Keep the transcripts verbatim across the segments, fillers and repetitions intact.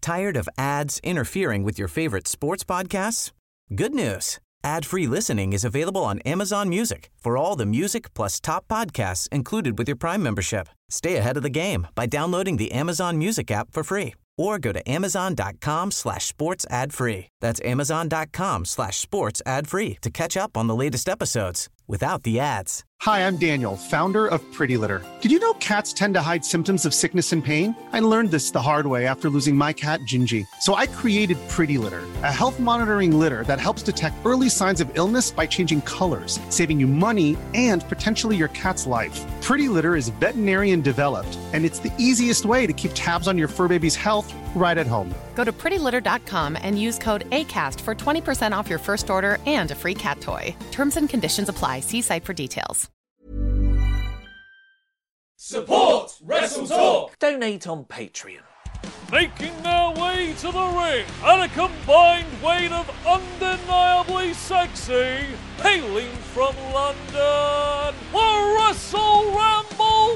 Tired of ads interfering with your favorite sports podcasts? Good news. Ad-free listening is available on Amazon Music for all the music plus top podcasts included with your Prime membership. Stay ahead of the game by downloading the Amazon Music app for free or go to amazon.com slash sports ad free. That's amazon.com slash sports ad free to catch up on the latest episodes without the ads. Hi, I'm Daniel, founder of Pretty Litter. Did you know cats tend to hide symptoms of sickness and pain? I learned this the hard way after losing my cat, Gingy. So I created Pretty Litter, a health monitoring litter that helps detect early signs of illness by changing colors, saving you money and potentially your cat's life. Pretty Litter is veterinarian developed, and it's the easiest way to keep tabs on your fur baby's health right at home. Go to pretty litter dot com and use code ACAST for twenty percent off your first order and a free cat toy. Terms and conditions apply. See site for details. Support Wrestle Talk! Donate on Patreon. Making their way to the ring at a combined weight of undeniably sexy, hailing from London, the Wrestle Ramble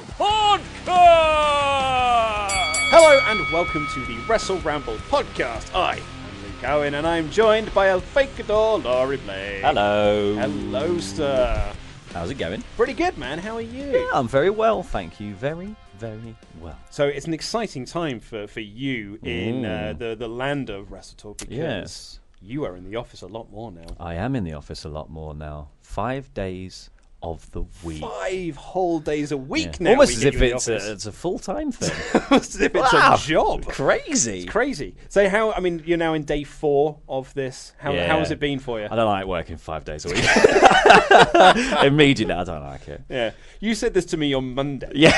Podcast! Hello and welcome to the Wrestle Ramble Podcast. I am Luke Owen and I'm joined by El Fakador Laurie Blake. Hello. Hello, sir. How's it going? Pretty good, man. How are you? Yeah, I'm very well, thank you. Very, very well. So it's an exciting time for, for you in uh, the, the land of Wrestle Talk because Yes. you are in the office a lot more now. I am in the office a lot more now. Five days of the week. Five whole days a week Yeah. now. Almost we as get if you in the it's office. a, it's a full-time thing. Almost as if it's Wow. a job. Crazy. It's crazy. So how, I mean, you're now in day four of this. How, Yeah. how has it been for you? I don't like working five days a week. Immediately, I don't like it. Yeah. You said this to me on Monday. Yeah.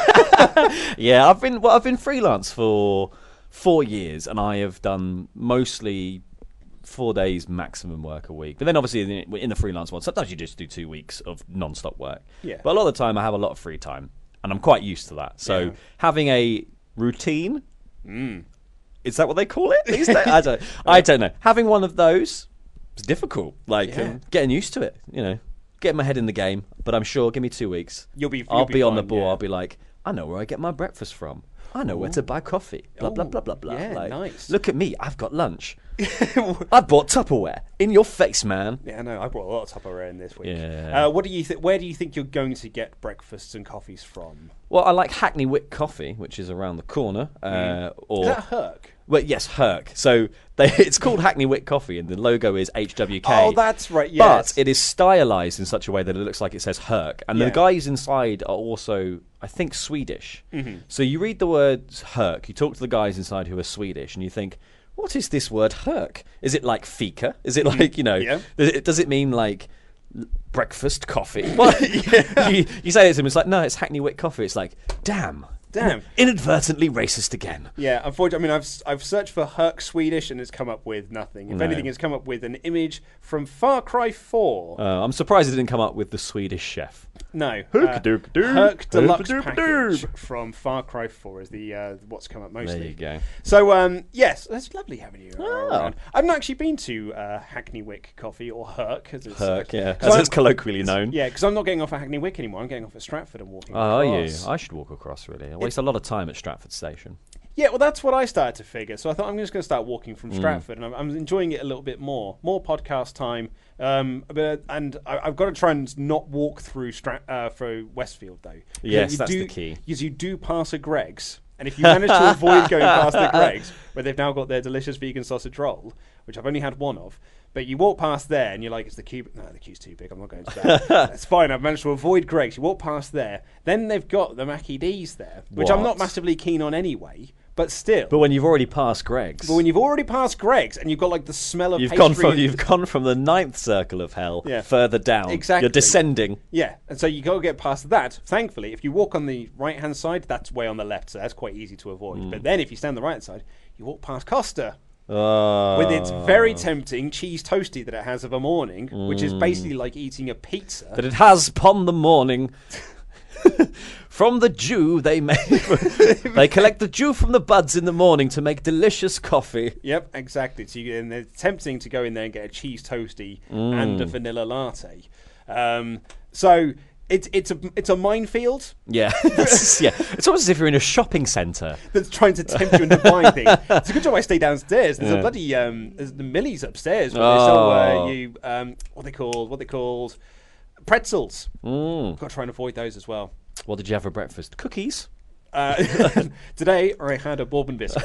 Yeah, I've been well, I've been freelance for four years and I have done mostly four days maximum work a week. But then obviously in the, in the freelance world, sometimes you just do two weeks of non-stop work. Yeah. But a lot of the time I have a lot of free time and I'm quite used to that. So Yeah. having a routine, Mm. is that what they call it these days? I don't, I don't know. Having one of those is difficult. Like Yeah. um, getting used to it, you know. Getting my head in the game. But I'm sure, give me two weeks. You'll be. I'll you'll be, on the fine, ball. yeah. I'll be like, I know where I get my breakfast from. I know where to buy coffee. Blah, blah, Ooh, blah, blah, blah. yeah, like, nice. Look at me. I've got lunch. I bought Tupperware. In your face, man. Yeah, I know. I brought a lot of Tupperware in this week. Yeah. Uh, what do you think? Where do you think you're going to get breakfasts and coffees from? Well, I like Hackney Wick Coffee, which is around the corner. Uh, or Is that Herc? Well, yes, Herc. So they, it's called Hackney Wick Coffee, and the logo is H W K. Oh, that's right. Yes. But it is stylized in such a way that it looks like it says Herc. And Yeah. the guys inside are also, I think, Swedish. Mm-hmm. So you read the word Herc, you talk to the guys inside who are Swedish, and you think, what is this word Herc? Is it like fika? Is it like, you know, Yeah. does, it, does it mean like l- breakfast coffee? What? you, you say it to them, it's like, no, it's Hackney Wick Coffee. It's like, damn. Damn. Inadvertently racist again. Yeah, unfortunately, I mean, I've I've searched for Herc Swedish and it's come up with nothing. If No. anything, it's come up with an image from Far Cry four. Uh, I'm surprised it didn't come up with the Swedish chef. No, Hook-a-dook-a-doo. Herc Deluxe Hoop-a-doop-a-doo. package from Far Cry four is the uh, what's come up mostly. There you go. So um, yes, that's lovely having you uh, Oh. around. I've not actually been to uh, Hackney Wick Coffee or Herc, as it's Herc, uh, yeah, 'cause as I'm- it's colloquially known. Yeah, because I'm not getting off at Hackney Wick anymore. I'm getting off at Stratford and walking Oh, are you? across. I should walk across, really. I waste a lot of time at Stratford Station. Yeah, well, that's what I started to figure. So I thought I'm just going to start walking Mm. from Stratford, and I'm, I'm enjoying it a little bit more. More podcast time, um, but and I, I've got to try and not walk through Strat, uh, through Westfield though. 'Cause Yes, you that's do- the key. Because you do pass a Greggs, and if you manage to avoid going past the Greggs, where they've now got their delicious vegan sausage roll, which I've only had one of. But you walk past there and you're like, is the queue... No, the queue's too big. I'm not going to that. That's fine. I've managed to avoid Greggs. You walk past there. Then they've got the Mackie D's there, which I'm not What? massively keen on anyway. But still. But when you've already passed Greg's, But when you've already passed Greg's and you've got like the smell of you've pastry gone from and- you've gone from the ninth circle of hell Yeah. further down. Exactly. You're descending. Yeah, and so you got to get past that. Thankfully, if you walk on the right hand side, that's way on the left, so that's quite easy to avoid. Mm. But then if you stand on the right hand side, you walk past Costa. Oh. With its very tempting cheese toasty that it has of a morning, which is Mm. basically like eating a pizza. that it has upon the morning. From the dew they make, they collect the dew from the buds in the morning to make delicious coffee. Yep, exactly. So you, and it's tempting to go in there and get a cheese toasty and a Mm. vanilla latte. Um, so It's it's a it's a minefield Yeah, it's, yeah. It's almost as if you're in a shopping centre. that's trying to tempt you into buying things. It's a good job I stay downstairs. There's Yeah. a bloody um, there's the Millie's upstairs where they sell uh, Oh. you um, what they called what they called pretzels. Mm. Got to try and avoid those as well. What did you have for breakfast? Cookies. Uh, today I had a bourbon biscuit.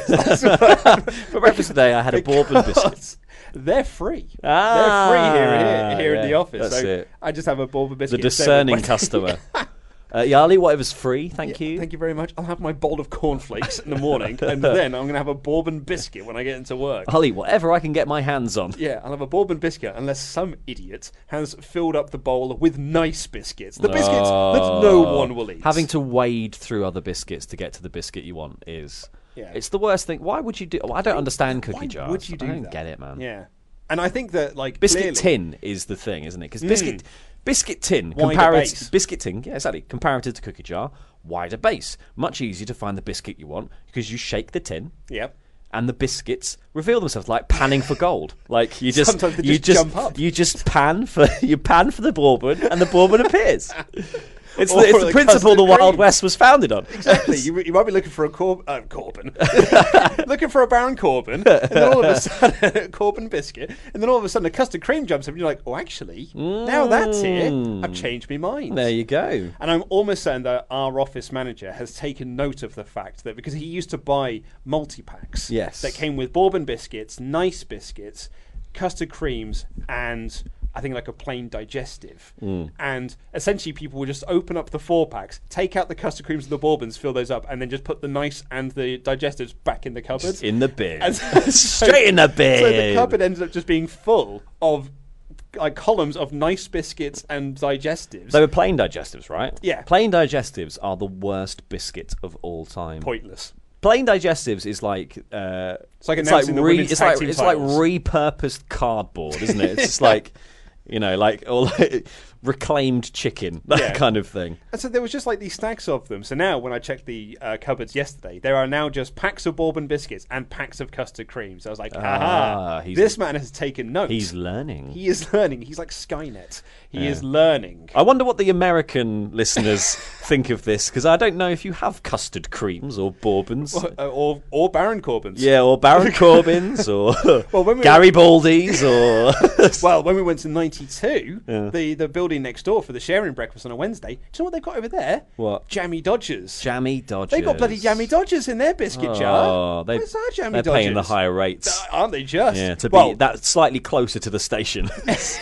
For breakfast today, I had a bourbon biscuit. Because They're free. Ah, They're free here, here, here in yeah, the office. that's so it. I just have a bourbon The biscuit. discerning instead. customer. Uh, Yali, whatever's free, thank you. Thank you very much. I'll have my bowl of cornflakes in the morning, and then I'm going to have a bourbon biscuit when I get into work. I'll eat whatever I can get my hands on. Yeah, I'll have a bourbon biscuit unless some idiot has filled up the bowl with nice biscuits. The biscuits that no one will eat. Having to wade through other biscuits to get to the biscuit you want is... Yeah. It's the worst thing. Why would you do... I don't understand cookie Why jars. would you do I don't that? get it, man. Yeah. And I think that, like, Biscuit clearly, tin is the thing, isn't it? Because biscuit... Biscuit tin, Wider comparative base. biscuit tin, yeah, exactly. Comparative to cookie jar, wider base, much easier to find the biscuit you want because you shake the tin, Yep. and the biscuits reveal themselves like panning for gold. Like you just, Sometimes they you just just, jump up. you just pan for you pan for the bourbon, and the bourbon appears. It's Or the, it's the the principle the custard Wild cream. West was founded on. Exactly. you, you might be looking for a Cor- uh, Corbin. looking for a Baron Corbin, and then all of a sudden, a Corbin biscuit, and then all of a sudden a custard cream jumps up, and you're like, oh, actually, now that's here, I've changed my mind. There you go. And I'm almost certain that our office manager has taken note of the fact that because he used to buy multi-packs Yes. that came with bourbon biscuits, nice biscuits, custard creams, and I think like a plain digestive. Mm. And essentially people would just open up the four packs, take out the custard creams and the bourbons, fill those up, and then just put the nice and the digestives back in the cupboard. In the bin. And so- Straight in the bin. So the cupboard ended up just being full of like columns of nice biscuits and digestives. They were plain digestives, right? Yeah. Plain digestives are the worst biscuit of all time. Pointless. Plain digestives is like uh, It's like announcing the women's it's tag like team it's like titles. repurposed cardboard, isn't it? It's just like you know, like or like reclaimed chicken, that Yeah. kind of thing. And so there was just like these stacks of them. So now when I checked the uh, cupboards yesterday, there are now just packs of bourbon biscuits and packs of custard creams. I was like, Ah, aha, he's- this man has taken notes. He's learning. He is learning. He's like Skynet. He is learning. I wonder what the American listeners think of this because I don't know if you have custard creams or bourbons. Or, or, or Baron Corbin's. Yeah, or Baron Corbin's or Well, when we Garibaldi's or Well, when we went to ninety-two, the, the building next door for the sharing breakfast on a Wednesday, do you know what they've got over there? What? Jammy Dodgers. Jammy Dodgers. They got bloody Jammy Dodgers in their biscuit jar. Oh, they, Where's our Jammy they're Dodgers? paying the higher rates. Aren't they just? Yeah, to be Well, that slightly closer to the station.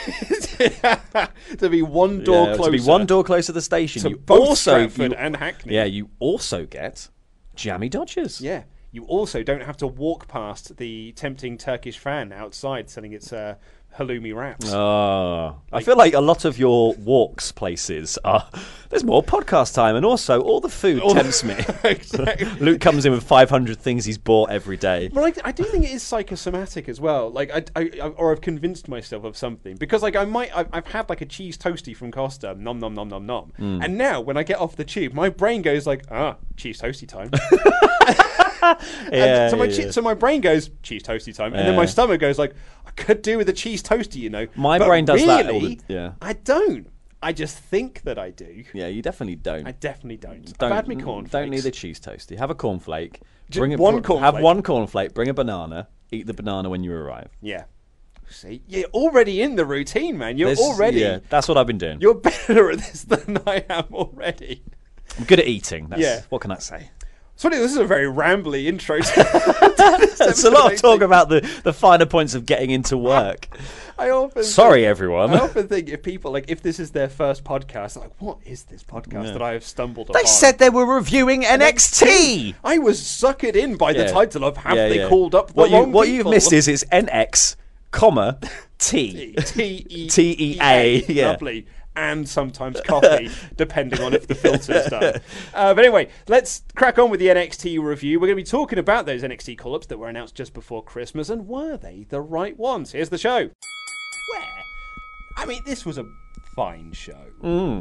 to be one door Yeah, closer. to be one door closer to the station. to you both also Stratford you- and Hackney. yeah, you also get Jammy Dodgers. Yeah. You also don't have to walk past the tempting Turkish fan outside selling its uh, halloumi wraps. Oh, I feel like a lot of your walks places are. There's more podcast time, and also all the food tempts me. Exactly. Luke comes in with five hundred things he's bought every day. But I, I do think it is psychosomatic as well. Like, I, I, I- or I've convinced myself of something because, like, I might, I've, I've had like a cheese toasty from Costa, nom nom nom nom nom, Mm. and now when I get off the tube, my brain goes like, ah, cheese toasty time. Yeah, And so my yeah, che- yeah. so my brain goes cheese toasty time, and then my Yeah. stomach goes like, I could do with a cheese toasty, you know. My But brain does really, that all the- yeah. I don't. I just think that I do. Yeah, you definitely don't. I definitely don't. don't I've had me cornflakes. Don't need a cheese toasty. Have a cornflake. Ju- Bring a, one br- Have cornflake. one cornflake. Bring a banana. Eat the banana when you arrive. Yeah. See, you're already in the routine, man. You're This- already. Yeah, that's what I've been doing. You're better at this than I am already. I'm good at eating. That's, Yeah. What can I say? So anyway, this is a very rambly intro. To It's a lot of talk about the, the finer points of getting into work. I often Sorry, think, everyone. I often think if people like if this is their first podcast, they're like, what is this podcast that I have stumbled They upon? said they were reviewing N X T. I was suckered in by the Yeah. title of "Have Yeah, they yeah. called up the what you, wrong What people?" you've missed is it's N X, comma T. T E T E A, yeah. Lovely. And sometimes coffee, depending on if the filter's done. Uh, but anyway, let's crack on with the N X T review. We're going to be talking about those N X T call-ups that were announced just before Christmas, and were they the right ones? Here's the show. Where? I mean, this was a fine show. Mm.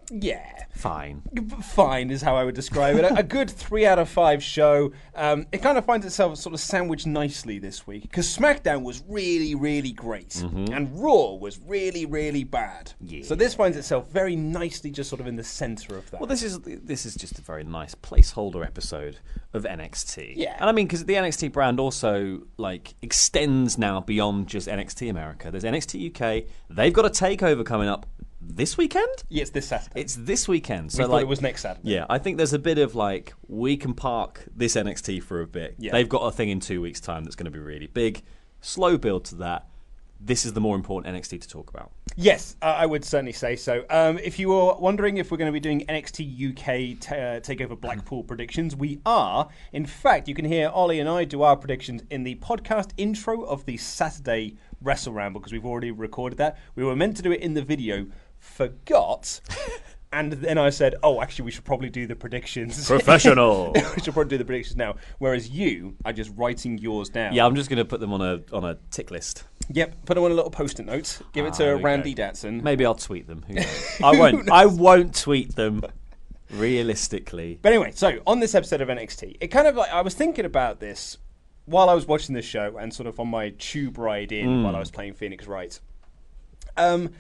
Yeah. Fine. Fine is how I would describe it. A, a good three out of five show. Um, it kind of finds itself sort of sandwiched nicely this week because SmackDown was really, really great, mm-hmm. and Raw was really, really bad. Yeah. So this finds itself very nicely just sort of in the centre of that. Well, this is this is just a very nice placeholder episode of N X T. Yeah. And I mean, because the N X T brand also like extends now beyond just N X T America. There's N X T U K. They've got a takeover coming up this weekend. Yeah, it's this Saturday. It's this weekend. So we thought like, it was next Saturday. Yeah, I think there's a bit of like we can park this N X T for a bit. Yeah. They've got a thing in two weeks' time that's going to be really big. Slow build to that. This is the more important N X T to talk about. Yes, uh, I would certainly say so. Um, if you were wondering if we're going to be doing N X T U K t- uh, Takeover Blackpool predictions, we are. In fact, you can hear Ollie and I do our predictions in the podcast intro of the Saturday Wrestle Ramble because we've already recorded that. We were meant to do it in the video, forgot, and then I said, oh, actually, we should probably do the predictions. Professional. We should probably do the predictions now. Whereas you are just writing yours down. Yeah, I'm just going to put them on a on a tick list. Yep, put them on a little post-it note. Give it Ah, to there we Randy go. Datson. Maybe I'll tweet them. Who knows? I won't. I won't tweet them. Realistically. But anyway, so on this episode of N X T, it kind of like I was thinking about this while I was watching this show and sort of on my tube ride in Mm. while I was playing Phoenix Wright. Um,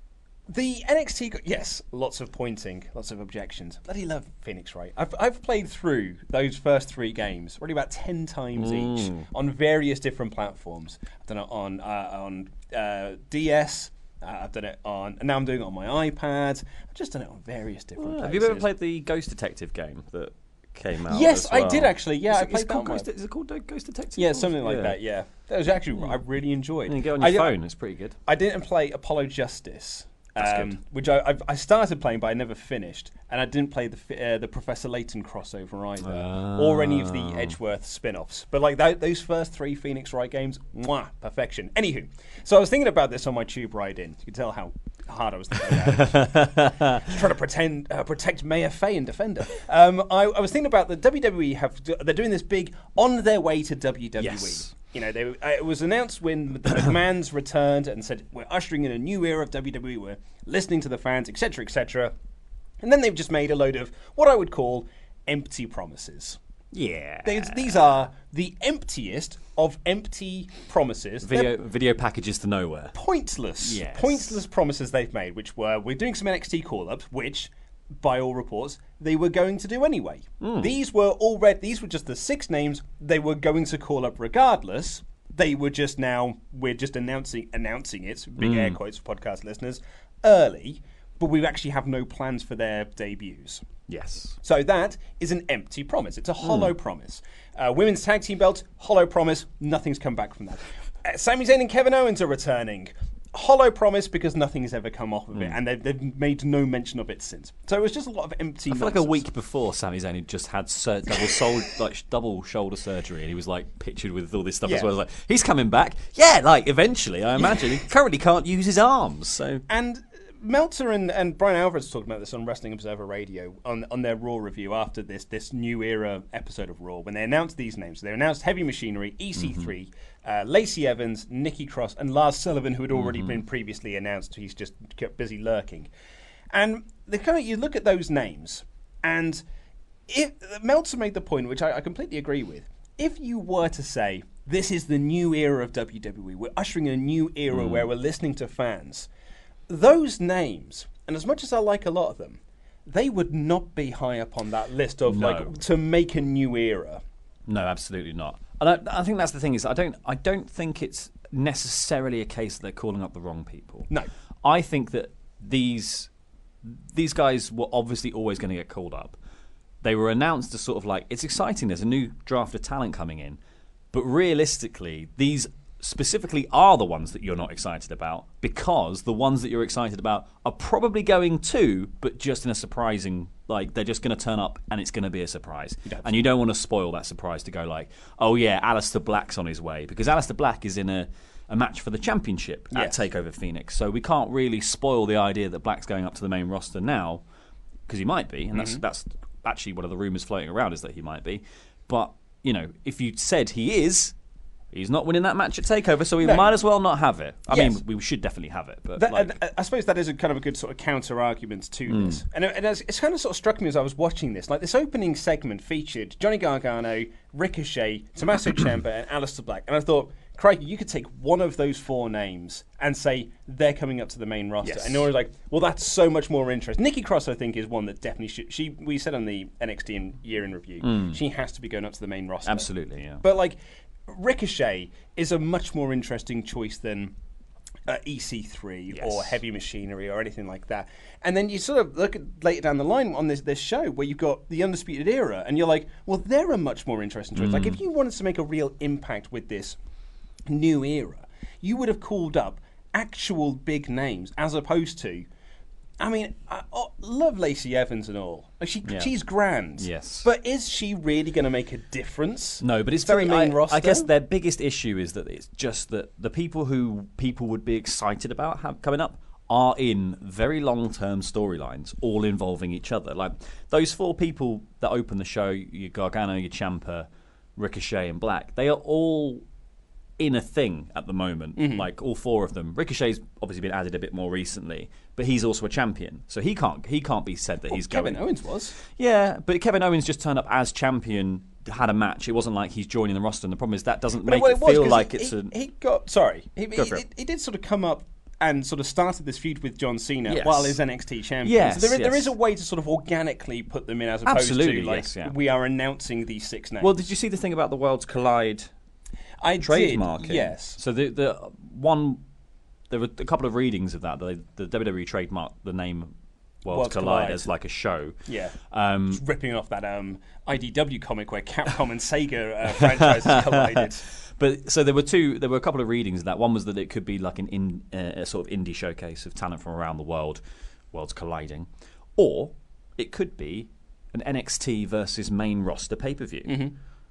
the N X T, yes, lots of pointing, lots of objections. Bloody love Phoenix Wright. I've I've played through those first three games, probably about ten times Mm. each on various different platforms. I've done it on uh, on uh, D S. Uh, I've done it on, and now I'm doing it on my iPad. I've just done it on various different. Have places. you ever played the Ghost Detective game that came out? Yes, as well? I did actually. Yeah, Is I it, played is it called that one. Ghost, is it called Ghost Detective? Yeah, Or- something like that. Yeah, that was actually I really enjoyed. And you get on I your di- phone. It's pretty good. I didn't play Apollo Justice, That's um, good. which I I've, I started playing, but I never finished, and I didn't play the fi- uh, the Professor Layton crossover either, or any of the Edgeworth spin-offs. But like that, those first three Phoenix Wright games, mwah, perfection. Anywho, so I was thinking about this on my tube ride in. You can tell how hard I was thinking about it. Just trying to pretend uh, protect Maya Fey and defend her. Um, I, I was thinking about the W W E have they're doing this big on their way to W W E. Yes. You know, they, uh, it was announced when the McMahons returned and said, we're ushering in a new era of W W E, we're listening to the fans, et cetera, et cetera. And then they've just made a load of what I would call empty promises. Yeah. These, these are the emptiest of empty promises. They're Video video packages to nowhere. pointless. Yes. Pointless promises they've made, which were, we're doing some N X T call-ups, which, by all reports, they were going to do anyway. These were already, these were just the six names they were going to call up regardless. They were just now, we're just announcing announcing it, big air quotes for podcast listeners, early, but we actually have no plans for their debuts. Yes. So that is an empty promise. It's a hollow promise. Uh, women's tag team belt, hollow promise. Nothing's come back from that. Uh, Sami Zayn and Kevin Owens are returning. Hollow promise because nothing has ever come off of it, and they've, they've made no mention of it since. So it was just a lot of empty. I feel like nonsense. a week before, Sami Zayn had just had sur- double sol- like sh- double shoulder surgery, and he was like pictured with all this stuff Yeah. as well. I was like, he's coming back. Yeah, like eventually, I imagine. He currently can't use his arms, so And Meltzer and, and Brian Alvarez talked about this on Wrestling Observer Radio on on their Raw review after this this new era episode of Raw when they announced these names. So they announced Heavy Machinery, E C three, uh, Lacey Evans, Nikki Cross, and Lars Sullivan, who had already been previously announced. He's just kept busy lurking. And the kind of you look at those names, and if Meltzer made the point, which I, I completely agree with. If you were to say this is the new era of W W E, we're ushering in a new era where we're listening to fans. Those names, and as much as I like a lot of them, they would not be high up on that list of No. like to make a new era. no, absolutely not. And I, I think that's the thing is I don't I don't think it's necessarily a case that they're calling up the wrong people. No. I think that these these guys were obviously always going to get called up. They were announced as sort of like it's exciting. There's a new draft of talent coming in, but realistically, these specifically are the ones that you're not excited about because the ones that you're excited about are probably going to, but just in a surprising, like they're just going to turn up and it's going to be a surprise. And you don't want to spoil that surprise to go like, oh yeah, Aleister Black's on his way because Aleister Black is in a, a match for the championship at Yes. TakeOver Phoenix. So we can't really spoil the idea that Black's going up to the main roster now because he might be, and that's that's actually one of the rumours floating around is that he might be. But, you know, if you said he is, He's not winning that match at TakeOver, so we No. might as well not have it. I Yes. mean, we should definitely have it, but That, like, and I suppose that is a kind of a good sort of counter argument to Hmm. this, and, it, and it's, it's kind of sort of struck me as I was watching this. Like this opening segment featured Johnny Gargano, Ricochet, Tommaso Ciampa, and Aleister Black, and I thought, crikey, you could take one of those four names and say they're coming up to the main roster, Yes. and you're like, well, that's so much more interesting. Nikki Cross, I think, is one that definitely should. She we said on the N X T in, year in review, she has to be going up to the main roster. absolutely, yeah. But like Ricochet is a much more interesting choice than uh, E C three Yes. or Heavy Machinery or anything like that. And then you sort of look at later down the line on this this show where you've got the Undisputed Era, and you're like, well, they're a much more interesting choice. Like if you wanted to make a real impact with this new era, you would have called up actual big names as opposed to. I mean, I oh, love Lacey Evans and all. Like she, Yeah. she's grand. Yes. But is she really going to make a difference? No, but it's to the very. main I, roster? I guess their biggest issue is that it's just that the people who people would be excited about have, coming up are in very long-term storylines, all involving each other. Like those four people that open the show: your Gargano, your Ciampa, Ricochet, and Black. They are all in a thing at the moment, Mm-hmm. like all four of them. Ricochet's obviously been added a bit more recently, but he's also a champion, so he can't he can't be said that he's Kevin going. Owens was. Yeah, but Kevin Owens just turned up as champion, had a match. It wasn't like he's joining the roster, and the problem is that doesn't make well, it was, feel 'cause like he, it's he, a. he got sorry. He, Go he, for it. he did sort of come up and sort of started this feud with John Cena Yes. while as N X T champion. Yes, so there, is- there yes. is a way to sort of organically put them in as opposed Absolutely, to like yes, yeah. we are announcing these six names. Well, did you see the thing about the Worlds Collide I trademarking? did, yes. So the the one there were a couple of readings of that. The, the W W E trademarked the name Worlds, Worlds Collide, Collide. as like a show. Yeah. Um, Just ripping off that um, I D W comic where Capcom and Sega uh, franchises collided. But so there were two. There were a couple of readings of that. One was that it could be like an in, uh, a sort of indie showcase of talent from around the world, worlds colliding, or it could be an N X T versus main roster pay per view. Mm-hmm.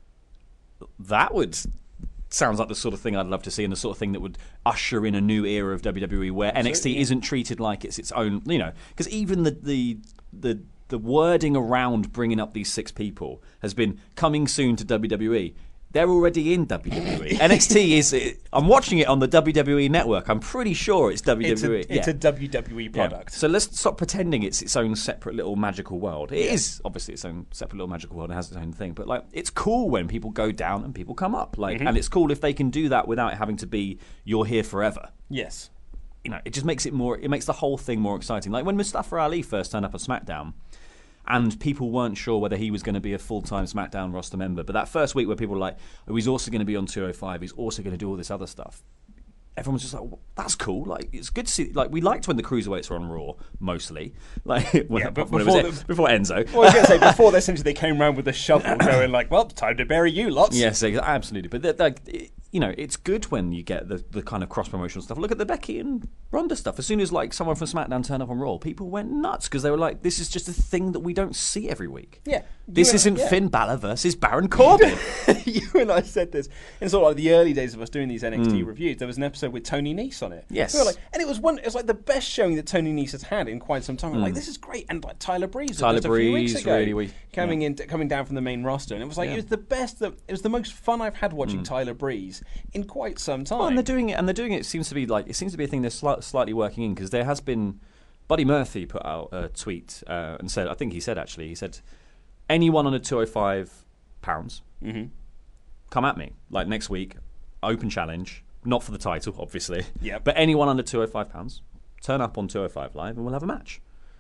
That would sounds like the sort of thing I'd love to see, and the sort of thing that would usher in a new era of W W E where N X T isn't treated like it's its own. You know, because even the the the the wording around bringing up these six people has been coming soon to W W E. They're already in W W E. N X T is. I'm watching it on the W W E network. I'm pretty sure it's W W E. It's a, it's Yeah. a W W E Yeah. product. So let's stop pretending it's its own separate little magical world. It is obviously its own separate little magical world. It has its own thing. But like, it's cool when people go down and people come up. Like, Mm-hmm. and it's cool if they can do that without it having to be you're here forever. Yes. You know, it just makes it more. It makes the whole thing more exciting. Like when Mustafa Ali first turned up on SmackDown, and people weren't sure whether he was going to be a full-time SmackDown roster member. But that first week where people were like, oh, he's also going to be on two oh five, he's also going to do all this other stuff. Everyone was just like, well, that's cool. Like, it's good to see. Like, we liked when the cruiserweights were on Raw, mostly. Like, when, Yeah, but when it was before En- the- before Enzo. Well, I was going to say, before they essentially they came around with a shovel going like, well, time to bury you lots. Yes, ex- absolutely. But they're- like, it- you know, it's good when you get the, the kind of cross promotional stuff. Look at the Becky and Ronda stuff. As soon as like someone from SmackDown turned up on Raw, people went nuts because they were like, "This is just a thing that we don't see every week." Yeah. This You and- isn't yeah. Finn Balor versus Baron Corbin. You and I said this in sort of like the early days of us doing these N X T reviews. There was an episode with Tony Nese on it. Mm. Yes. We were like, and it was one. It was like the best showing that Tony Nese has had in quite some time. We were like, this is great. And like Tyler Breeze, Mm. Tyler just a few weeks Breeze, ago, really, we- coming yeah. in, coming down from the main roster, and it was like Yeah. it was the best. That it was the most fun I've had watching Tyler Breeze in quite some time. Well, and they're doing it, and they're doing it. Seems to be like it seems to be a thing they're sli- slightly working in because there has been. Buddy Murphy put out a tweet uh, and said, I think he said actually, he said, anyone under two hundred five pounds, Mm-hmm. come at me like next week, open challenge, not for the title, obviously, Yep. but anyone under two hundred five pounds, turn up on two oh five Live and we'll have a match.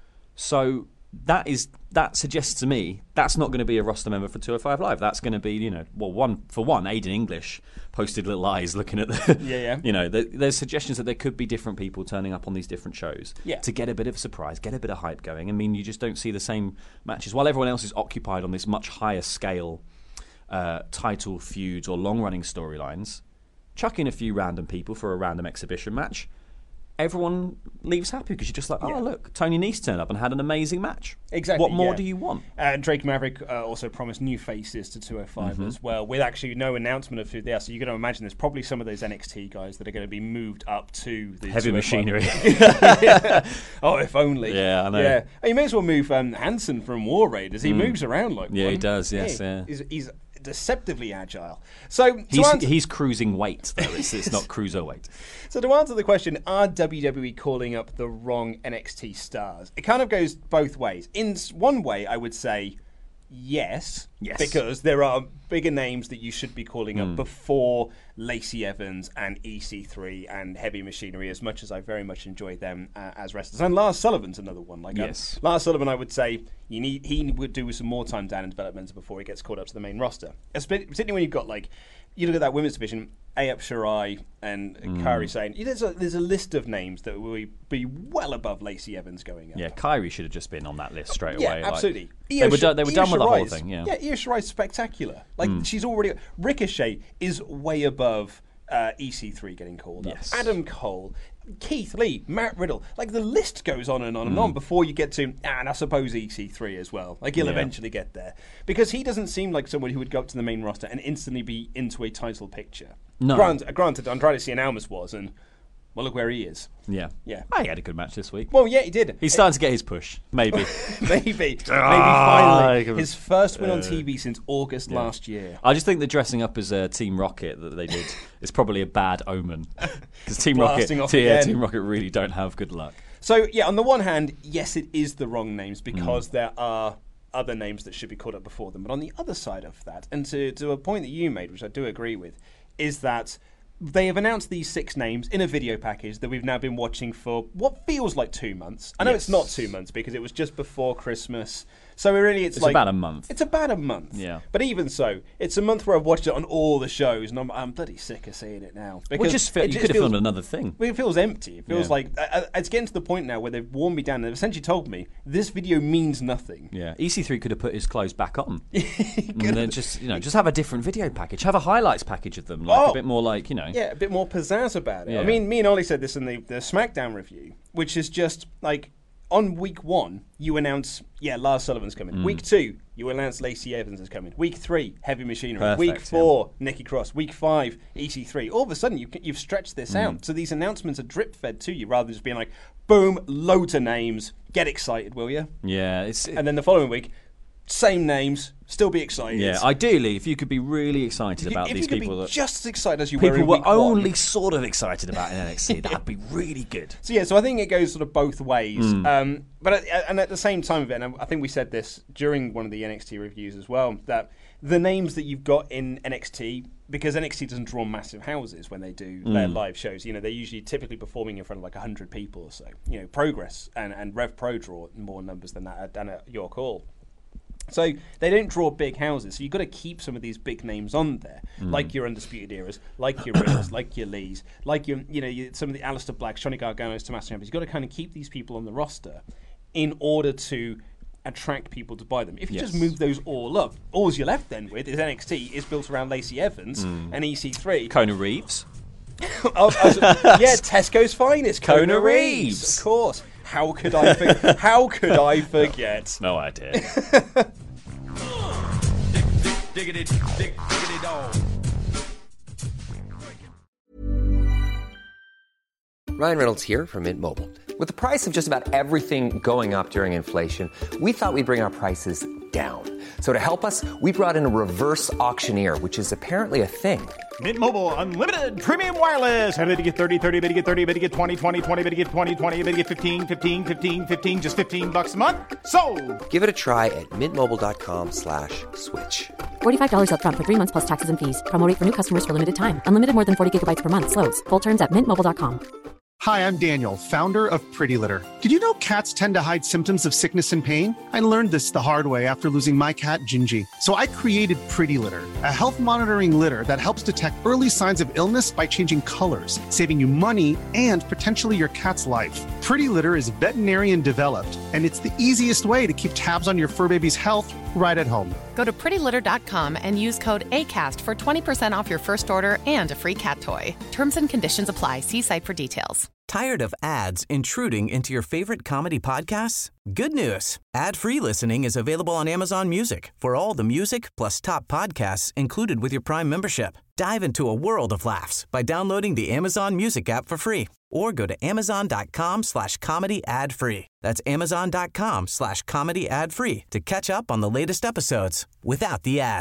So that is that suggests to me that's not going to be a roster member for two oh five Live. That's going to be, you know, well, one for one, Aiden English posted little eyes looking at the, Yeah, yeah. you know, the, there's suggestions that there could be different people turning up on these different shows Yeah. to get a bit of a surprise, get a bit of hype going. I mean, you just don't see the same matches while everyone else is occupied on this much higher scale uh, title feuds or long running storylines. Chuck in a few random people for a random exhibition match. Everyone leaves happy because you're just like, oh, Yeah. look, Tony Nese turned up and had an amazing match. Exactly. What more yeah. do you want? Uh, Drake Maverick uh, also promised new faces to two oh five Mm-hmm. as well, with actually no announcement of who they are. So you're going to imagine there's probably some of those N X T guys that are going to be moved up to the Heavy two oh five. machinery. Oh, if only. Yeah, I know. Yeah, you may as well move um, Hansen from War Raiders. He moves around like Yeah, one. he does, yes, yeah. He's, he's deceptively agile. So He's, answer, he's cruising weight, though. It's, it's not cruiserweight. So to answer the question, are W W E calling up the wrong N X T stars? It kind of goes both ways. In s- one way, I would say yes, Yes. because there are bigger names that you should be calling up before Lacey Evans and E C three and Heavy Machinery, as much as I very much enjoy them uh, as wrestlers. And Lars Sullivan's another one. Like Yes. um, Lars Sullivan, I would say you need he would do some more time down in development before he gets called up to the main roster. Espe- Particularly when you've got, like, you look at that women's division, Ayap Shirai and Mm. Kairi Sane. There's a, there's a list of names that will be well above Lacey Evans going up. Yeah, Kyrie should have just been on that list straight Yeah, away. like- absolutely. they Io were, Shi- done, they were Io done with the whole Shirai's- thing, yeah. Yeah, Io Shirai's spectacular. Like, she's already... Ricochet is way above uh, E C three getting called Yes. up. Adam Cole, Keith Lee, Matt Riddle. Like, the list goes on and on and on before you get to, ah, and I suppose E C three as well. Like, he'll Yeah. eventually get there. Because he doesn't seem like someone who would go up to the main roster and instantly be into a title picture. No. Grant, granted, Andrade Cien Almas was, and, well, look where he is. Yeah. Yeah. Oh, he had a good match this week. Well, yeah, he did. He's starting to get his push, maybe. maybe, maybe Ah, finally, I can- his first win on T V since August last year. I just think the dressing up as uh, Team Rocket that they did is probably a bad omen. Because Team Rocket, Blasting off yeah, again. Team Rocket really don't have good luck. So, yeah, on the one hand, yes, it is the wrong names because Mm. there are other names that should be called up before them. But on the other side of that, and to, to a point that you made, which I do agree with, is that they have announced these six names in a video package that we've now been watching for what feels like two months. I know Yes. it's not two months because it was just before Christmas. So really, it's, It's like about a month. It's about a month. Yeah. But even so, it's a month where I've watched it on all the shows, and I'm, I'm bloody sick of seeing it now. Well, Because just feel, it you just could have feels- filmed another thing. Well, it feels empty. It feels Yeah. like uh, it's getting to the point now where they've worn me down and they've essentially told me this video means nothing. Yeah, E C three could have put his clothes back on, and then just you know just have a different video package, have a highlights package of them, like Oh. a bit more like you know. Yeah, a bit more pizzazz about it. Yeah. I mean, me and Ollie said this in the, the SmackDown review, which is just like on week one, you announce, yeah, Lars Sullivan's coming. Mm. Week two, you announce Lacey Evans is coming. Week three, Heavy Machinery. Perfect, Week yeah. four, Nikki Cross. Week five, E C three. All of a sudden, you, you've stretched this Mm. out. So these announcements are drip fed to you rather than just being like, boom, loads of names. Get excited, will you? Yeah, it's And then the following week, same names, still be excited. yeah. Ideally, if you could be really excited If you- about if these you could people be that just as excited as you were people in were week one. only sort of excited about in N X T, that'd be really good. So yeah, so I think it goes sort of both ways. Mm. Um, but at, and at the same time of it, and I think we said this during one of the N X T reviews as well, that the names that you've got in N X T, because N X T doesn't draw massive houses when they do their Mm. live shows. You know, they're usually typically performing in front of like a hundred people or so. You know, Progress and, and Rev Pro draw more numbers than that than at York Hall. So they don't draw big houses. So you've got to keep some of these big names on there, Mm. like your Undisputed Eras, like your Riddles, like your Lees, like your, you know, your, some of the Alistair Blacks, Johnny Gargano's, Tommaso Ciampas. You've got to kind of keep these people on the roster in order to attract people to buy them. If you just Yes. move those all up, all you're left then with is N X T is built around Lacey Evans Mm. and E C three. Kona Reeves. Oh, oh, so- yeah, Tesco's finest, Kona, Kona Reeves. Reeves. Of course. How could I? For- how could I forget? No idea. Diggity, dig, diggity dog. Ryan Reynolds here from Mint Mobile. With the price of just about everything going up during inflation, we thought we'd bring our prices down. So to help us, we brought in a reverse auctioneer, which is apparently a thing. Mint Mobile Unlimited Premium Wireless. How to get thirty, thirty, how to get thirty, how to get twenty, twenty, twenty, how to get twenty, twenty, how to get fifteen, fifteen, fifteen, fifteen, just fifteen bucks a month? Sold! Give it a try at mintmobile.com slash switch. forty-five dollars up front for three months plus taxes and fees. Promo rate for new customers for limited time. Unlimited more than forty gigabytes per month. Slows full terms at mint mobile dot com. Hi, I'm Daniel, founder of Pretty Litter. Did you know cats tend to hide symptoms of sickness and pain? I learned this the hard way after losing my cat, Gingy. So I created Pretty Litter, a health monitoring litter that helps detect early signs of illness by changing colors, saving you money and potentially your cat's life. Pretty Litter is veterinarian developed, and it's the easiest way to keep tabs on your fur baby's health right at home. Go to pretty litter dot com and use code ACAST for twenty percent off your first order and a free cat toy. Terms and conditions apply. See site for details. Tired of ads intruding into your favorite comedy podcasts? Good news. Ad-free listening is available on Amazon Music for all the music plus top podcasts included with your Prime membership. Dive into a world of laughs by downloading the Amazon Music app for free or go to amazon.com slash comedy ad free. That's amazon.com slash comedy ad free to catch up on the latest episodes without the ads.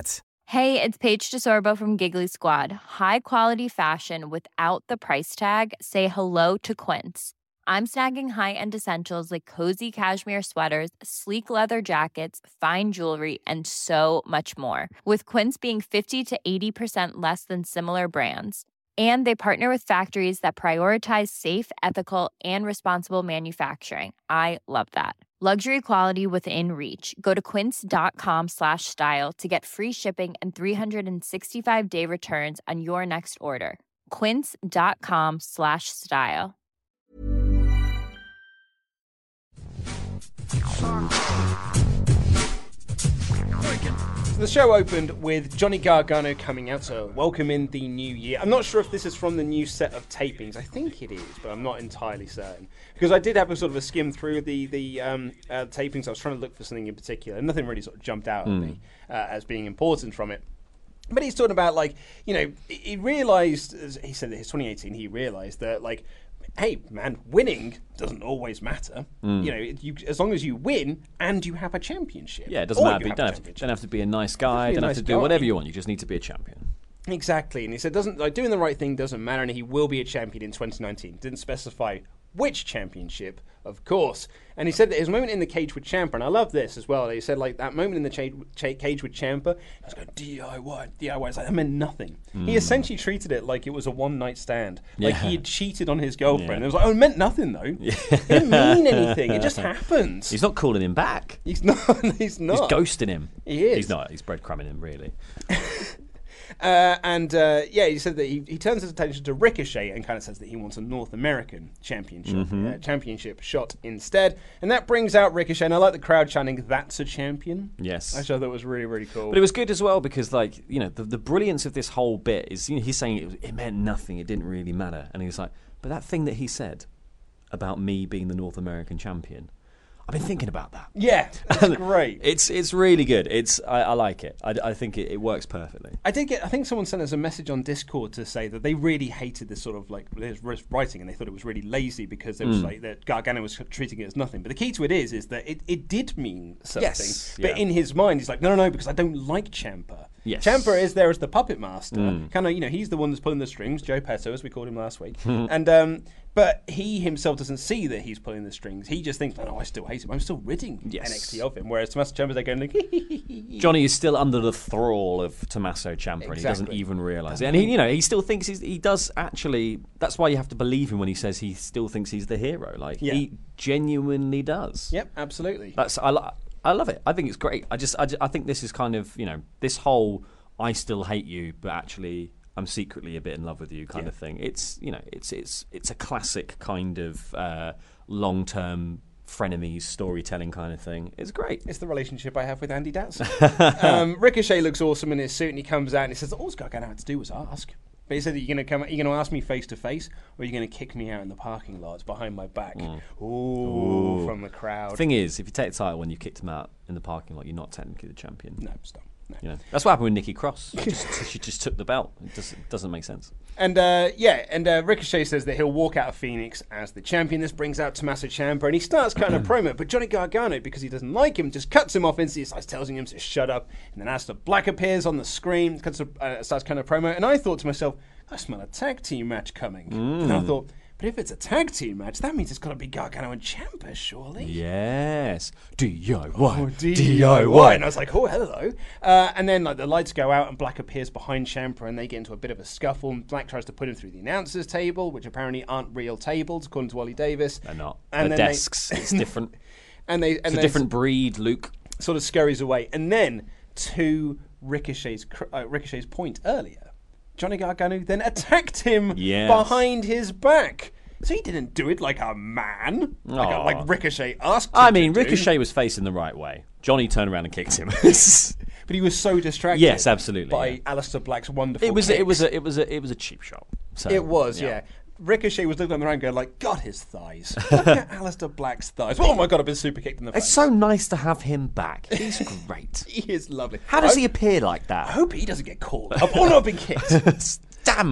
Hey, it's Paige DeSorbo from Giggly Squad. High quality fashion without the price tag. Say hello to Quince. I'm snagging high-end essentials like cozy cashmere sweaters, sleek leather jackets, fine jewelry, and so much more. With Quince being fifty to eighty percent less than similar brands. And they partner with factories that prioritize safe, ethical, and responsible manufacturing. I love that. Luxury quality within reach. Go to quince.com slash style to get free shipping and three sixty-five day returns on your next order. Quince.com slash style. The show opened with Johnny Gargano coming out to welcome in the new year. I'm not sure if this is from the new set of tapings. I think it is, but I'm not entirely certain. Because I did have a sort of a skim through the the um, uh, tapings. I was trying to look for something in particular, and nothing really sort of jumped out mm. at me uh, as being important from it. But he's talking about, like, you know, he realised, he said that his twenty eighteen, he realised that, like, hey, man, winning doesn't always matter. Mm. You know, you, as long as you win and you have a championship. Yeah, it doesn't matter. You don't have, to, don't have to be a nice guy. Don't have nice to do guy. whatever you want. You just need to be a champion. Exactly. And he said, doesn't like doing the right thing doesn't matter, and he will be a champion in twenty nineteen. Didn't specify which championship, of course. And he said that his moment in the cage with Ciampa, and I love this as well. He said, like, that moment in the cha- cha- cage with Ciampa, he was going, D I Y, D I Y. It's like, that meant nothing. Mm. He essentially treated it like it was a one-night stand. Yeah. Like he had cheated on his girlfriend. Yeah. It was like, oh, it meant nothing, though. Yeah. It didn't mean anything. It just happens. He's not calling him back. He's not. He's not. He's ghosting him. He is. He's not. He's breadcrumbing him, really. Uh, and uh, yeah, he said that he, he turns his attention to Ricochet and kind of says that he wants a North American championship mm-hmm. uh, championship shot instead. And that brings out Ricochet. And I like the crowd chanting, "That's a champion." Yes, which I thought was really, really cool. But it was good as well because, like, you know, the, the brilliance of this whole bit is, you know, he's saying it, was, it meant nothing, it didn't really matter, and he was like, but that thing that he said about me being the North American champion, I've been thinking about that. Yeah, that's great. It's it's really good. It's I, I like it. I, I think it, it works perfectly. I did get. I think someone sent us a message on Discord to say that they really hated this sort of like writing, and they thought it was really lazy because it was mm. like that Gargano was treating it as nothing. But the key to it is, is that it, it did mean something. Yes, but yeah. in his mind, he's like, no, no, no, because I don't like Ciampa. Yes. Ciampa is there as the puppet master. Mm. Kind of, you know, he's the one that's pulling the strings. Joe Petto, as we called him last week, and um. But he himself doesn't see that he's pulling the strings. He just thinks, no, I still hate him. I'm still ridding yes. N X T of him. Whereas Tommaso Ciampa's there going like, Johnny is still under the thrall of Tommaso Ciampa, exactly. and he doesn't even realise it. And he, you know, he still thinks he's, he does actually. That's why you have to believe him when he says he still thinks he's the hero. Like yeah. he genuinely does. Yep, absolutely. That's I. Lo- I love it. I think it's great. I just, I, just, I think this is kind of, you know, this whole I still hate you, but actually I'm secretly a bit in love with you kind yeah. of thing. It's, you know, it's it's it's a classic kind of uh, long-term frenemies storytelling kind of thing. It's great. It's the relationship I have with Andy Daz. um, Ricochet looks awesome in his suit, and he comes out and he says, all Gargano had to do was ask. But he said that you're going to come, you're going to ask me face to face, or you're going to kick me out in the parking lots behind my back. Mm. Ooh, Ooh, from the crowd. Thing is, if you take the title when you kicked him out in the parking lot, you're not technically the champion. No, stop. No. You know, that's what happened with Nikki Cross. She just, she just took the belt. It, just, it doesn't make sense. And uh, yeah, and uh, Ricochet says that he'll walk out of Phoenix as the champion. This brings out Tommaso Ciampa, and he starts cutting a promo. But Johnny Gargano, because he doesn't like him, just cuts him off instantly. Starts telling him to shut up. And then Aleister Black appears on the screen, cuts a, uh, starts cutting a promo. And I thought to myself, I smell a tag team match coming. Mm. And I thought, but if it's a tag team match, that means it's got to be Gargano and Ciampa, surely. Yes. D I Y. Oh, D I Y. And I was like, oh, hello. Uh, and then like the lights go out and Black appears behind Ciampa and they get into a bit of a scuffle. And Black tries to put him through the announcers table, which apparently aren't real tables, according to Wally Davis. They're not. And They're desks. They, it's different. And they, and it's a different breed, Luke. Sort of scurries away. And then to Ricochet's, uh, Ricochet's point earlier, Johnny Gargano then attacked him yes. behind his back. So he didn't do it like a man, like, a, like Ricochet asked him I mean, to Ricochet do. was facing the right way. Johnny turned around and kicked him. But he was so distracted. Yes, absolutely. By yeah. Aleister Black's wonderful. It was. Kicks. It was. A, it was. A, it was a cheap shot. So, it was. Yeah. yeah. Ricochet was looking on the ground going like, God, his thighs. Look at Aleister Black's thighs. Oh my God, I've been super kicked in the face. It's so nice to have him back. He's great. He is lovely. How does I, he appear like that? I hope he doesn't get called up or not been kicked. Damn.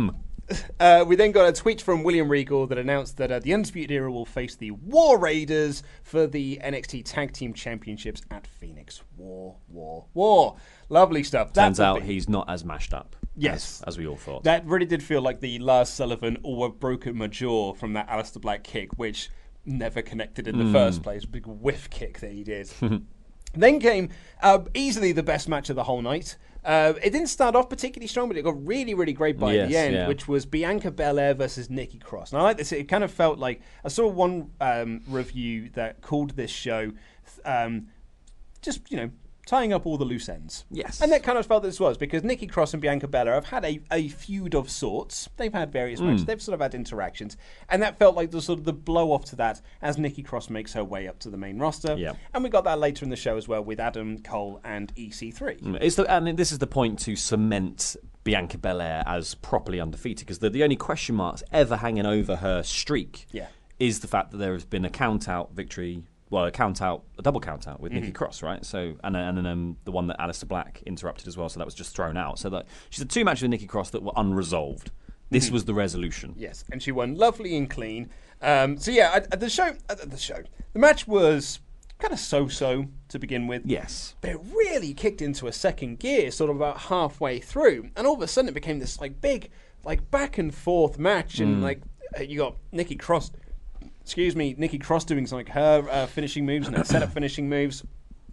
Uh, we then got a tweet from William Regal that announced that uh, the Undisputed Era will face the War Raiders for the N X T Tag Team Championships at Phoenix. War, war, war. Lovely stuff. Turns That out would be- he's not as mashed up Yes. as, as we all thought. That really did feel like the Lars Sullivan or broken my jaw from that Aleister Black kick, which never connected in the Mm. first place. Big whiff kick that he did. Then came uh, easily the best match of the whole night. Uh, it didn't start off particularly strong, but it got really, really great by Yes, the end, yeah. which was Bianca Belair versus Nikki Cross. And I like this. It kind of felt like I saw one um, review that called this show um, just, you know, tying up all the loose ends. Yes. And that kind of felt this was, because Nikki Cross and Bianca Belair have had a, a feud of sorts. They've had various Mm. matches. They've sort of had interactions. And that felt like the sort of the blow off to that as Nikki Cross makes her way up to the main roster. Yeah. And we got that later in the show as well with Adam Cole and E C three. Mm, It's the, and this is the point to cement Bianca Belair as properly undefeated, because the, the only question marks ever hanging over her streak Yeah. is the fact that there has been a count-out victory, well, a count-out, a double count-out with Nikki Mhm. Cross, right? So, and then- and then um, the one that Aleister Black interrupted as well, so that was just thrown out. So that she's had two matches with Nikki Cross that were unresolved. This Mhm. was the resolution. Yes, and she won lovely and clean. Um, so yeah, at, at the show, at the show, the match was kind of so-so to begin with. Yes. But it really kicked into a second gear, sort of about halfway through, and all of a sudden it became this like big, like back and forth match, and Mm. like uh, you got Nikki Cross, excuse me, Nikki Cross doing some like her uh, finishing moves and her setup finishing moves.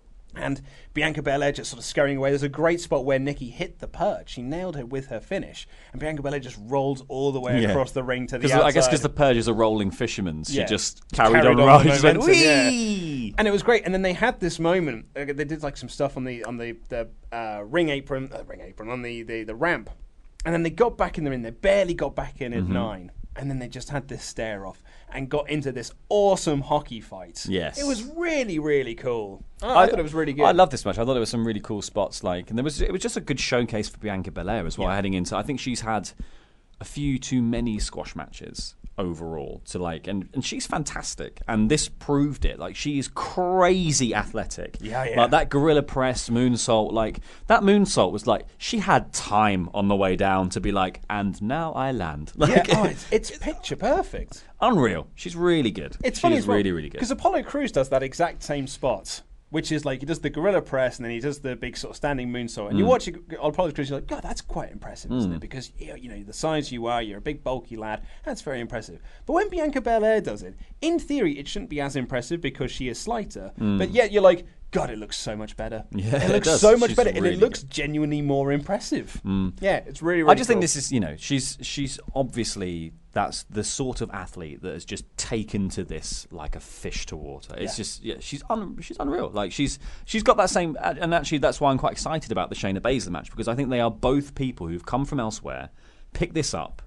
And Bianca Belair just sort of scurrying away. There's a great spot where Nikki hit the perch. She nailed her with her finish. And Bianca Belair just rolled all the way Yeah. across the ring to the 'Cause outside. I guess because the Purge is a rolling fisherman, she Yeah. just carried, Carried on, on rolling. the She went, momentum, yeah. "Whee!" And it was great. And then they had this moment. Uh, they did like some stuff on the on the, the uh, ring apron, uh, ring apron on the, the, the ramp. And then they got back in the ring. They barely got back in at Mhm. nine. And then they just had this stare off and got into this awesome hockey fight. Yes. It was really, really cool. Oh, I, thought it was really good. I love this match. I thought there was some really cool spots. Like, and there was it was just a good showcase for Bianca Belair as well. Yeah. Heading into, I think she's had a few too many squash matches overall to like, and, and she's fantastic. And this proved it. Like, she is crazy athletic. Yeah, yeah. Like that gorilla press moonsault. Like that moonsault was like she had time on the way down to be like, and now I land. Like, yeah, oh, it's, it's picture perfect. unreal. She's really good. It's she funny is as well, really, really good. because Apollo Crews does that exact same spot, which is like he does the gorilla press and then he does the big sort of standing moonsault. And you Mm. watch it, Apollo Crews, you're like, God, that's quite impressive, isn't Mm. it? Because you know, you know the size you are, you're a big bulky lad. That's very impressive. But when Bianca Belair does it, in theory, it shouldn't be as impressive because she is slighter. Mm. But yet you're like, God, it looks so much better. Yeah, it it looks does. so much She's better, and really it looks genuinely more impressive. Mm. Yeah, it's really, really I just cool. think this is, you know, she's she's obviously that's the sort of athlete that has just taken to this like a fish to water. It's Yeah. just yeah, she's un, she's unreal. Like she's she's got that same, and actually that's why I'm quite excited about the Shayna Baszler match, because I think they are both people who've come from elsewhere, picked this up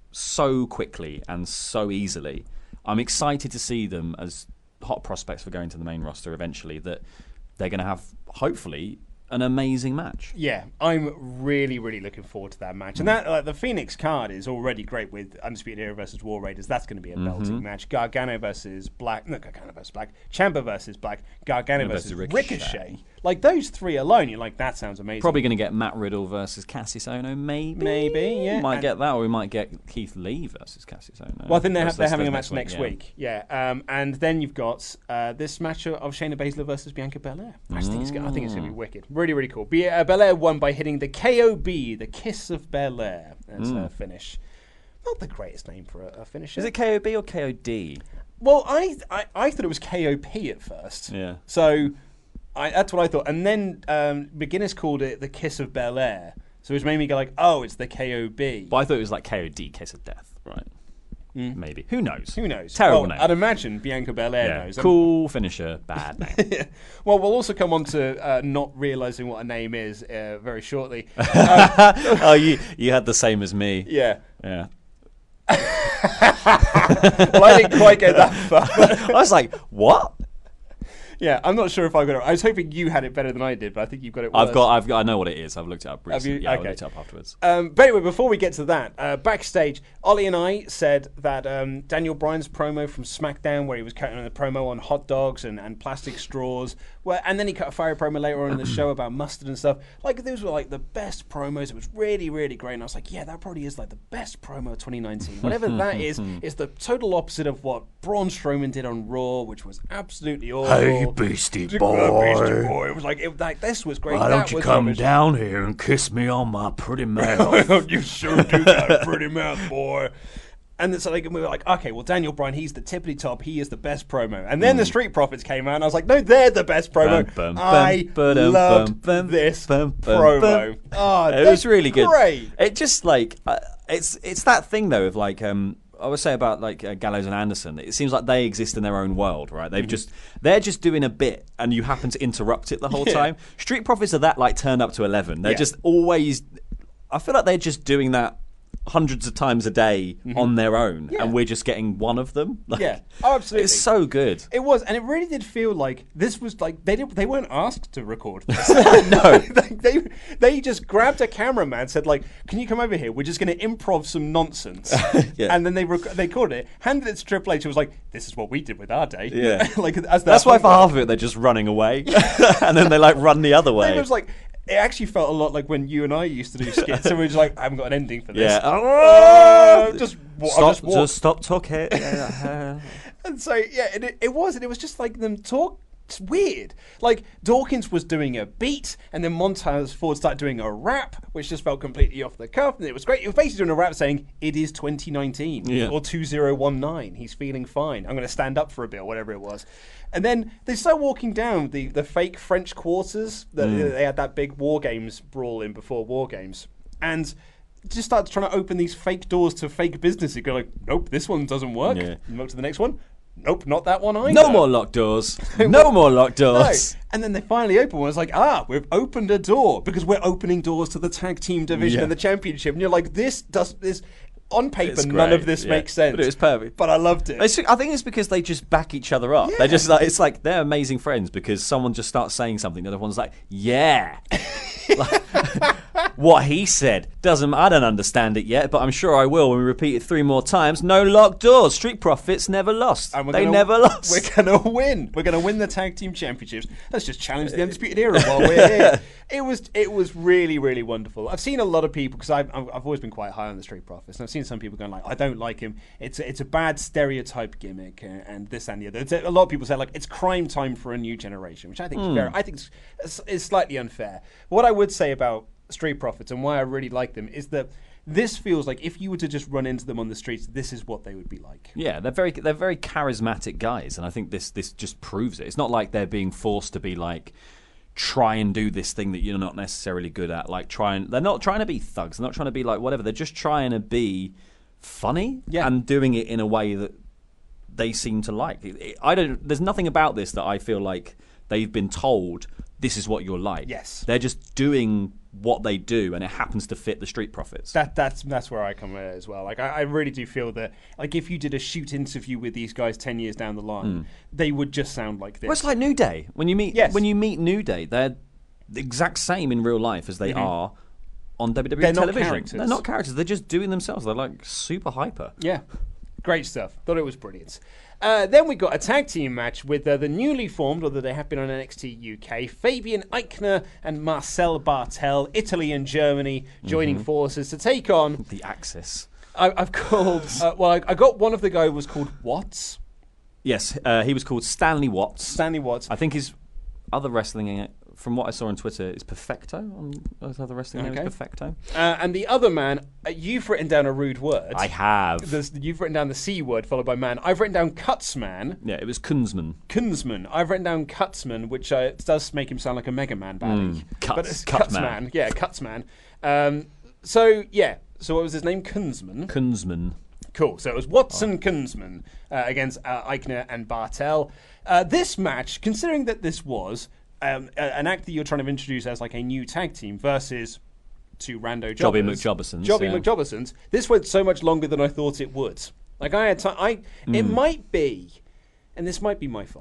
so quickly and so easily. I'm excited to see them as hot prospects for going to the main roster eventually. That they're going to have hopefully an amazing match. Yeah, I'm really, really looking forward to that match. And that uh, the Phoenix card is already great with Undisputed Era versus War Raiders. That's going to be a belting Mhm. match. Gargano versus Black, no, Gargano versus Black. Ciampa versus Black. Gargano And versus, versus Ricochet. Ricochet. Like those three alone, you're like, that sounds amazing. Probably going to get Matt Riddle versus Cassius Ohno, maybe. Maybe, yeah. We might And- get that, or we might get Keith Lee versus Cassius Ohno. Well, I think they're, That's- they're that's- having a that's match next week. Yeah, um, and then you've got uh, this match of Shayna Baszler versus Bianca Belair. I just think it's, go- I think it's going to be wicked. Really, really cool. Be- uh, Belair won by hitting the K O B, the Kiss of Belair, as Mm. her finish. Not the greatest name for a, a finisher. Is it K O B or K O D? Well, I, I I thought it was K O P at first. Yeah. So I, that's what I thought, and then um, beginners called it the Kiss of Belair, so which made me go like, oh, it's the K O B. But I thought it was like K O D, Case of Death, right? Mm. Maybe. Who knows? Who knows? Terrible well, name. I'd imagine Bianca Belair Yeah. knows. Cool finisher, bad name. Well, we'll also come on to uh, not realising what a name is uh, very shortly. Um, oh, you you had the same as me. Yeah. Yeah. Well, I didn't quite go that far. I was like, what? Yeah, I'm not sure if I got it. I was hoping you had it better than I did, but I think you've got it worse. I've got, I've got, I know what it is. I've looked it up recently. Have you? Yeah, Okay. I looked it up afterwards. Um, but anyway, before we get to that, uh, backstage, Ollie and I said that um, Daniel Bryan's promo from SmackDown, where he was cutting a promo on hot dogs and, and plastic straws, where, and then he cut a fire promo later on in the show about mustard and stuff. Like, those were like the best promos. It was really, really great. And I was like, yeah, that probably is like the best promo of twenty nineteen. Whatever that is, is the total opposite of what Braun Strowman did on Raw, which was absolutely awful. Hey, Beastie Beastie Boy. Boy. It was like, it, like this was great. Why that don't you was come rubbish. down here and kiss me on my pretty mouth? You sure do got a pretty mouth, boy. And it's like, we were like, okay, well, Daniel Bryan, he's the tippity top. He is the best promo. And then the Street Profits came out, and I was like, no, they're the best promo. Bum, bum, I bum, bum, loved bum, this bum, bum, promo. bum. Oh, It was really good. Great. It just like uh, it's it's that thing though of like um I would say about like uh, Gallows and Anderson. It seems like they exist in their own world, right? They've Mhm. just they're just doing a bit, and you happen to interrupt it the whole Yeah. time. Street Profits are that like turned up to eleven. They're Yeah. just always. I feel like they're just doing that hundreds of times a day Mhm. on their own, Yeah. and we're just getting one of them. Like, Yeah, oh, absolutely. It's so good. It was, and it really did feel like this was like they did, they weren't asked to record this. No, they, they they just grabbed a cameraman, said like, "Can you come over here? We're just going to improv some nonsense," Yeah. and then they rec- they recorded it, handed it to Triple H, and was like, "This is what we did with our day." Yeah, like as that's their why for homework. half of it they're just running away, and then they like run the other way. It was like. It actually felt a lot like when you and I used to do skits, and we were just like, I haven't got an ending for this. Yeah. Uh, just, wa- I'll Stop, just walk. just stop talking. And so, yeah, and it, it was, and it was just like them talk. It's weird. Like, Dawkins was doing a beat, and then Montez Ford started doing a rap, which just felt completely off the cuff, and it was great. He was basically doing a rap saying, it is twenty nineteen, Yeah. or two thousand nineteen. He's feeling fine. I'm going to stand up for a bit, or whatever it was. And then they start walking down the, the fake French quarters. That Mm. They had that big War Games brawl in before War Games. And just started trying to open these fake doors to fake business. You go like, nope, this one doesn't work. Yeah. You go to the next one. Nope, not that one either. No more locked doors. No more locked doors. No. And then they finally open one. It's like, ah, we've opened a door because we're opening doors to the tag team division Yeah. and the championship. And you're like, this does this on paper. It's None great, of this yeah. makes sense. But it was perfect. But I loved it. It's- I think it's because they just back each other up. They just like it's like they're amazing friends because someone just starts saying something, the other one's like, yeah. Like, what he said doesn't. I don't understand it yet, but I'm sure I will when we repeat it three more times. No locked doors. Street Profits never lost. And we're They gonna, never lost. We're gonna win. We're gonna win the tag team championships. Let's just challenge the undisputed era while we're here. It was it was really really wonderful. I've seen a lot of people because I've I've I've always been quite high on the Street Profits, and I've seen some people going like, I don't like him. It's a, it's a bad stereotype gimmick and, and this and the other. It's a, a lot of people say like it's crime time for a new generation, which I think is Mm. fair. I think it's, it's slightly unfair. What I would say about Street Profits and why I really like them is that this feels like if you were to just run into them on the streets, this is what they would be like. Yeah, they're very they're very charismatic guys, and I think this this just proves it. It's not like they're being forced to be like try and do this thing that you're not necessarily good at. Like try and they're not trying to be thugs. They're not trying to be like whatever. They're just trying to be funny Yeah. and doing it in a way that they seem to like. It- it- I don't. There's nothing about this that I feel like they've been told this is what you're like. Yes. They're just doing what they do, and it happens to fit the Street Profits. That that's that's where I come at as well. Like I, I really do feel that like if you did a shoot interview with these guys ten years down the line, Mm. they would just sound like this. Well, it's like New Day. When you meet Yes. when you meet New Day, they're the exact same in real life as they Mhm. are on W W E They're not television. characters. They're not characters. They're just doing themselves. They're like super hyper. Yeah, great stuff. Thought it was brilliant. Uh, then we got a tag team match with uh, the newly formed, although they have been on N X T U K, Fabian Eichner and Marcel Bartel, Italy and Germany, joining Mhm. forces to take on the Axis. I, I've called. Uh, well, I, I got one of the guy was called Watts. Yes, uh, he was called Stanley Watts. Stanley Watts. I think his other wrestling, from what I saw on Twitter, is Perfecto. On his other wrestling name Okay. is Perfecto. Uh, and the other man, uh, you've written down a rude word. I have. There's, you've written down the C word followed by man. I've written down Kutzman. Yeah, it was Kunzman. Kunzman. I've written down Kutzman, which uh, does make him sound like a Mega Man baddie. Mm, Cuts- but it's Cutman. Kutzman. Yeah, Kutzman. Um, so, yeah. So what was his name? Kunzman. Kunzman. Cool. So it was Watson Kunzman uh, against uh, Eichner and Bartel. Uh, this match, considering that this was um, a, an act that you're trying to introduce as like a new tag team versus two rando Jobby jobbers, McJobbersons, Jobby yeah. McJobbersons, this went so much longer than I thought it would. Like I had time. I it Mm. might be, and this might be my fault.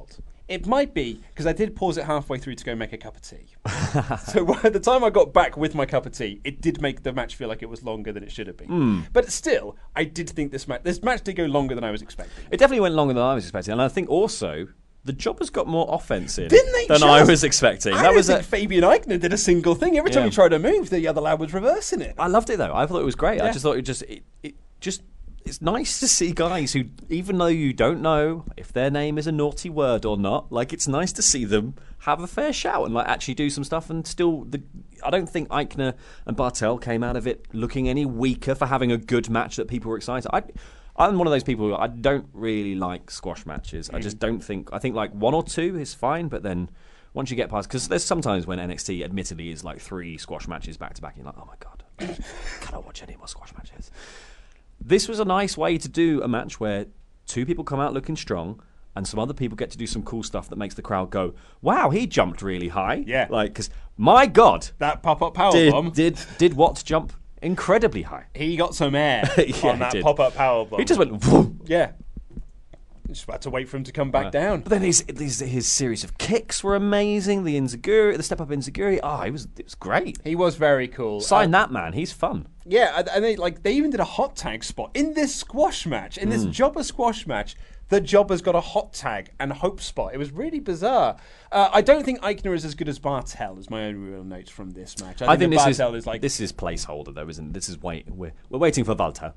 It might be, because I did pause it halfway through to go make a cup of tea. So by the time I got back with my cup of tea, it did make the match feel like it was longer than it should have been. Mm. But still, I did think this match this match did go longer than I was expecting. It definitely went longer than I was expecting, and I think also the Jobbers got more offense in Didn't they than just? I was expecting. I that don't was think a, Fabian Eichner did a single thing. Every time Yeah. he tried to move, the other lad was reversing it. I loved it though. I thought it was great. I Yeah. just thought it just it, it just it's nice to see guys who, even though you don't know if their name is a naughty word or not, like it's nice to see them have a fair shout and like actually do some stuff. And still, the I don't think Eichner and Bartel came out of it looking any weaker for having a good match that people were excited. I, I'm one of those people who I don't really like squash matches. Mm. I just don't think. I think like one or two is fine, but then once you get past, because there's sometimes when N X T admittedly is like three squash matches back to back, you're like, oh my god, can I watch any more squash matches? This was a nice way to do a match where two people come out looking strong and some other people get to do some cool stuff that makes the crowd go, wow, he jumped really high. Yeah. Like, because, my God. That pop-up power did, bomb. Did, did Watts jump incredibly high. He got some air Yeah, on that he did. pop-up power bomb. He just went, whoom. Yeah. Just had to wait for him to come back Uh, down. But then his, his his series of kicks were amazing. The Inzaguri, the step-up Inzaguri, oh, it was, it was great. He was very cool. Sign Um, that man. He's fun. Yeah, and- and they like they even did a hot tag spot in this squash match, in this Mm. Jobber squash match. The Jobber's got a hot tag and hope spot. It was really bizarre. Uh, I don't think Eichner is as good as Bartel. Is my only real note from this match. I think, I think that this Bartel is, is like this is placeholder though, isn't it? This is wait we're we're waiting for Walter.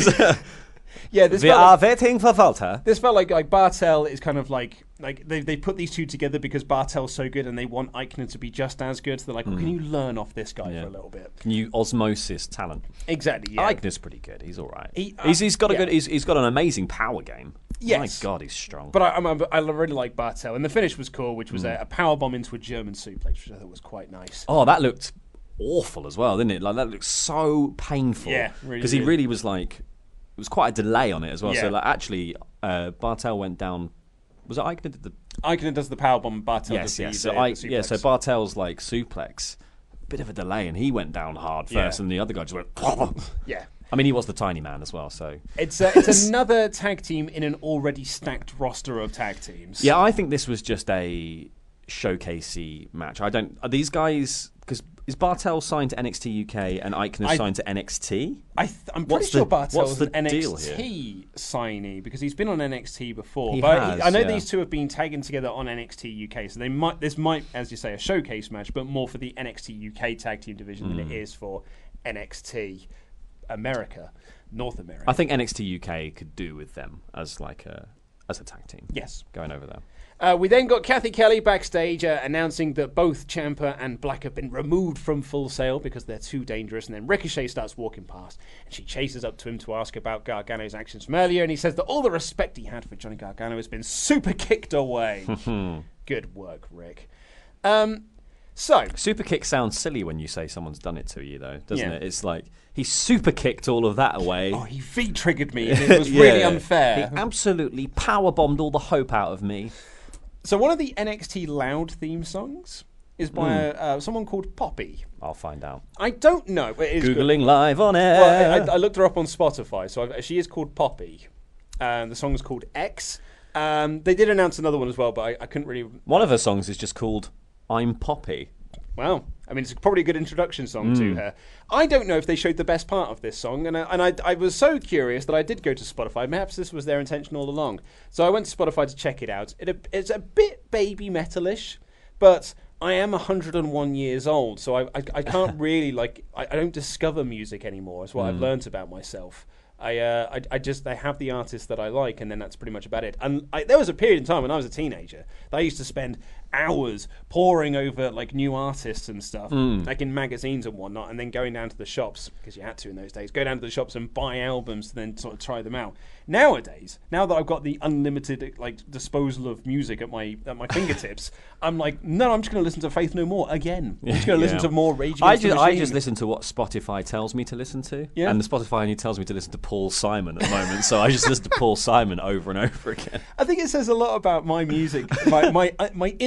yeah. This we felt are like, waiting for Walter. this felt like like Bartel is kind of like like they they put these two together because Bartel's so good and they want Eichner to be just as good. So they're like, well, can you learn off this guy Yeah. for a little bit? Can you osmosis talent? Exactly. Yeah. Eichner's pretty good. He's all right. He- uh, he's he's got a yeah. good. He's, he's got an amazing power game. Yes. My God, he's strong. But I, I'm, I'm- I really like Bartel, and the finish was cool, which was Mm. a, a power bomb into a German suplex, which I thought was quite nice. Oh, that looked awful as well, didn't it? Like that looked so painful. Yeah, really because he did. really was like, it was quite a delay on it as well. So Yeah. like actually, uh, Bartel went down. Was it Eichner did the? Eichner does the power bomb, Bartel does Yes, the, yes. the, So the I, suplex. yeah, so Bartel's like suplex, bit of a delay, and he went down hard first, Yeah. and the other guy just went. Yeah. I mean, he was the tiny man as well, so It's uh, it's another tag team in an already stacked roster of tag teams. yeah, I think this was just a showcasey match. I don't. Are these guys? Because is Bartel signed to N X T U K and Eichner I- signed to N X T? I th- I'm pretty What's sure the- Bartel's what's the an deal N X here? T signee because he's been on N X T before. He but has, I know yeah. these two have been tagging together on N X T U K, so they might this might, as you say, a showcase match, but more for the N X T U K tag team division than it Mm. is for N X T America, North America. I think N X T U K could do with them as like a as a tag team. Yes. Going over there. Uh, we then got Kathy Kelly backstage uh, announcing that both Ciampa and Black have been removed from Full Sail because they're too dangerous. And then Ricochet starts walking past, and she chases up to him to ask about Gargano's actions from earlier. And he says that all the respect he had for Johnny Gargano has been super kicked away. Good work, Rick. Um, so Super kick sounds silly when you say someone's done it to you, though, doesn't Yeah. it? It's like he super kicked all of that away. oh, he V triggered me, and it was really Yeah. unfair. He absolutely power bombed all the hope out of me. So one of the N X T Loud theme songs is by Mm. uh, someone called Poppy. I'll find out. I don't know. But it is good. Googling live on air. Well, I, I looked her up on Spotify, so I, she is called Poppy. Um, the song's called X. Um, they did announce another one as well, but I, I couldn't really. One of her songs is just called "I'm Poppy." Wow. I mean, it's probably a good introduction song to Mm. her. I don't know if they showed the best part of this song, and I, and I, I was so curious that I did go to Spotify. Perhaps this was their intention all along. So I went to Spotify to check it out. It, it's a bit baby metalish, but I am one hundred and one years old, so I, I, I can't really, like, I, I don't discover music anymore. It's what I've Mm. learnt about myself. I, uh, I I just I have the artists that I like, and then that's pretty much about it. And I, there was a period in time when I was a teenager that I used to spend hours poring over like new artists and stuff, Mm. like in magazines and whatnot, and then going down to the shops because you had to in those days. Go down to the shops and buy albums, to then sort of try them out. Nowadays, now that I've got the unlimited like disposal of music at my at my fingertips, I'm like, no, I'm just going to listen to Faith No More again. I'm just going to listen Yeah. to more Rage I Against the just, I Machine. just listen to what Spotify tells me to listen to. Yeah. And the Spotify only tells me to listen to Paul Simon at the moment, so I just listen to Paul Simon over and over again. I think it says a lot about my music, my my, uh, my inability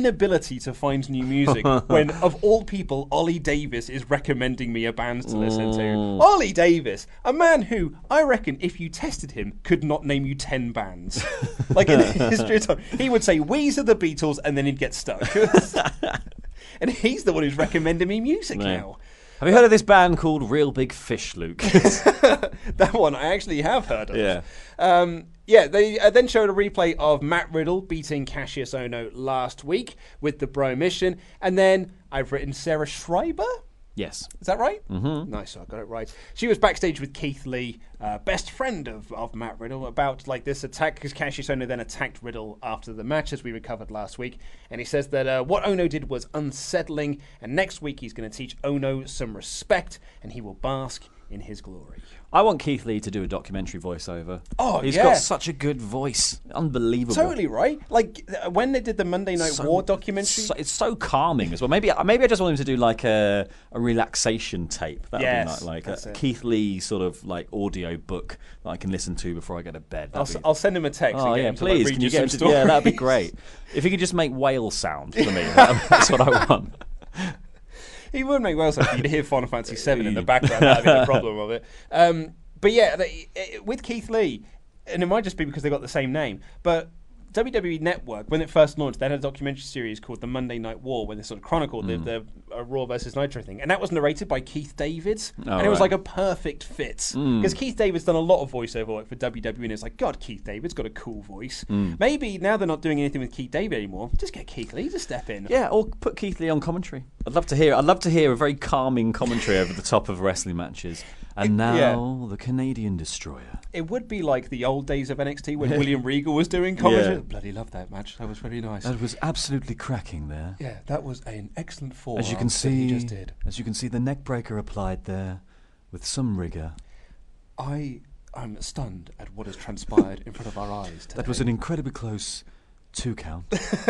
inability to find new music when, of all people, Ollie Davis is recommending me a band to listen to. Mm. Ollie Davis, a man who, I reckon, if you tested him, could not name you ten bands. Like in history of time. He would say Weezer, the Beatles, and then he'd get stuck. And he's the one who's recommending me music Right. now. Have you heard of this band called Real Big Fish, Luke? That one I actually have heard of. Yeah. Um, yeah, they uh, then showed a replay of Matt Riddle beating Cassius Ohno last week with the Bro Mission. And then I've written Sarah Schreiber. Yes. Is that right? Mm-hmm. Nice, I got it right. She was backstage with Keith Lee, uh, best friend of, of Matt Riddle, about like this attack, because Cassius Ohno then attacked Riddle after the match, as we recovered last week. And he says that uh, what Ohno did was unsettling, and next week he's going to teach Ohno some respect, and he will bask in his glory. I want Keith Lee to do a documentary voiceover. Oh, He's yeah. got such a good voice. Unbelievable. Totally right. Like uh, when they did the Monday Night So- War documentary. So, it's so calming as well. Maybe maybe I just want him to do like a, a relaxation tape. That would Yes, be like, like that's a it. Keith Lee sort of like audio book that I can listen to before I go to bed. I'll, That'd s- be- I'll send him a text. Oh and get yeah, him to, like, please. read Can you you get some him to, yeah, that'd be stories. great. If he could just make whale sound for me, that- that's what I want. He would make well sense. You'd hear Final Fantasy seven in the background. That'd be the problem of it. Um, but yeah, they, it, with Keith Lee, and it might just be because they got the same name, but W W E Network, when it first launched, they had a documentary series called The Monday Night War, where they sort of chronicled Mm. the, the uh, Raw versus Nitro thing, and that was narrated by Keith Davids, Oh, and it was right. like a perfect fit Mm. because Keith Davids done a lot of voiceover work for W W E, and it's like, God, Keith Davids got a cool voice. Mm. Maybe now they're not doing anything with Keith David anymore, just get Keith Lee to step in. Yeah, or put Keith Lee on commentary. I'd love to hear. I'd love to hear a very calming commentary over the top of wrestling matches. And now yeah. the Canadian Destroyer. It would be like the old days of N X T when William Regal was doing commentary. Yeah. Bloody loved that match. That was very nice. That was absolutely cracking there. Yeah, that was an excellent forearm As you can that see, he just did. as you can see, the neck breaker applied there with some rigor. I am stunned at what has transpired in front of our eyes today. That was an incredibly close two count.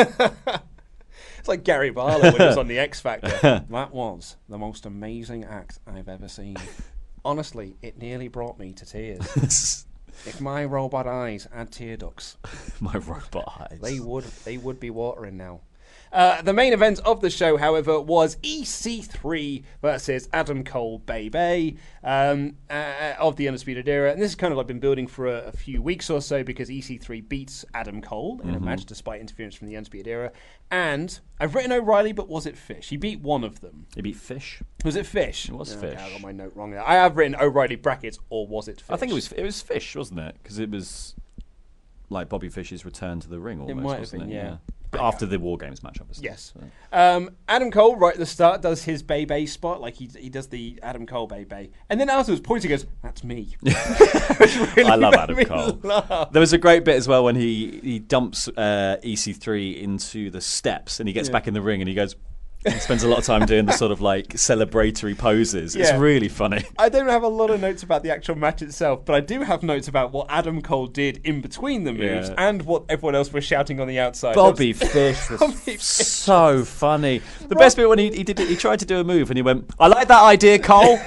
It's like Gary Barlow when he was on the X Factor. That was the most amazing act I've ever seen. Honestly, it nearly brought me to tears. If my robot eyes had tear ducts, My robot eyes. they would they would be watering now. Uh, the main event of the show, however, was E C three versus Adam Cole, baby, um, uh, of the Undisputed Era. And this has kind of like been building for a, a few weeks or so because E C three beats Adam Cole in a Mhm. match despite interference from the Undisputed Era. And I've written O'Reilly, but was it Fish? He beat one of them. He beat Fish. Was it Fish? It was Okay, Fish. I got my note wrong there. I have written O'Reilly brackets, or was it Fish? I think it was it was Fish, wasn't it? Because it was like Bobby Fish's return to the ring almost, might have wasn't been, it? yeah. But after the War Games match, obviously. Yes. So. Um, Adam Cole, right at the start, does his Bebe spot. Like, he he does the Adam Cole Bebe. And then afterwards, points and goes, that's me. really I love made Adam me Cole. laugh. There was a great bit as well when he, he dumps uh, E C three into the steps and he gets Yeah. back in the ring and he goes, he spends a lot of time doing the sort of like celebratory poses. It's Yeah. really funny. I don't have a lot of notes about the actual match itself, but I do have notes about what Adam Cole did in between the moves Yeah. and what everyone else was shouting on the outside. Bobby That was- Fish was Bobby Fish. so funny. The best bit when he, he did it, he tried to do a move and he went, I like that idea, Cole.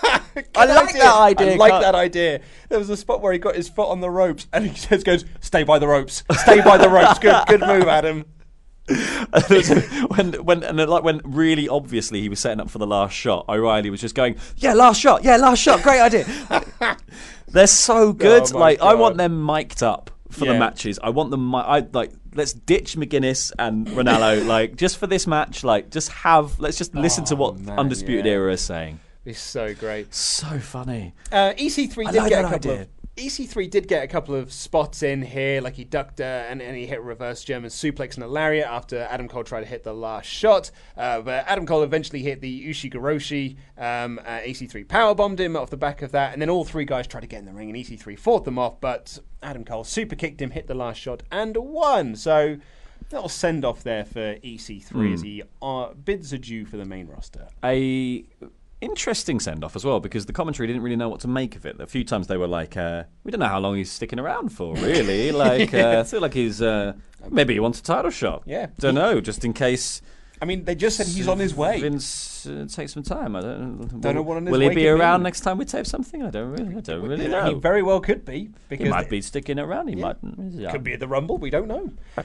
I like idea. that idea. I like Cole." that idea. There was a spot where he got his foot on the ropes and he just goes, stay by the ropes. Stay by the ropes. Good good move, Adam. And there was- when when and then, like when really obviously he was setting up for the last shot, O'Reilly was just going, "Yeah, last shot, yeah, last shot, great idea." They're so good. Oh my like I God. want them mic'd up for Yeah. the matches. I want them. mi- I like let's ditch McGuinness and Ronaldo. Like just for this match, like just have let's just listen to Oh, what man, Undisputed yeah. Era is saying. It's so great. So funny. Uh, E C three I did like get a that couple idea. of E C three did get a couple of spots in here, like he ducked uh, and, and he hit a reverse German suplex and a lariat after Adam Cole tried to hit the last shot. Uh, but Adam Cole eventually hit the Ushigoroshi. Um, uh, E C three powerbombed him off the back of that, and then all three guys tried to get in the ring, and E C three fought them off, but Adam Cole super kicked him, hit the last shot, and won. So little send off there for E C three Mm. as he uh, bids adieu for the main roster. A interesting send off as well because the commentary didn't really know what to make of it. A few times they were like, uh, "We don't know how long he's sticking around for, really." Like, uh, I feel like he's uh, maybe he wants a title shot. Yeah. don't know, just in case. I mean, they just said he's on his way. Vince uh, take some time. I don't, Don't know what on his will he way be could around be. next time we tape something? I don't really, I don't really know. He very well could be He because might be sticking around. He Yeah. might. Yeah. could be at the Rumble. We don't know. Perhaps just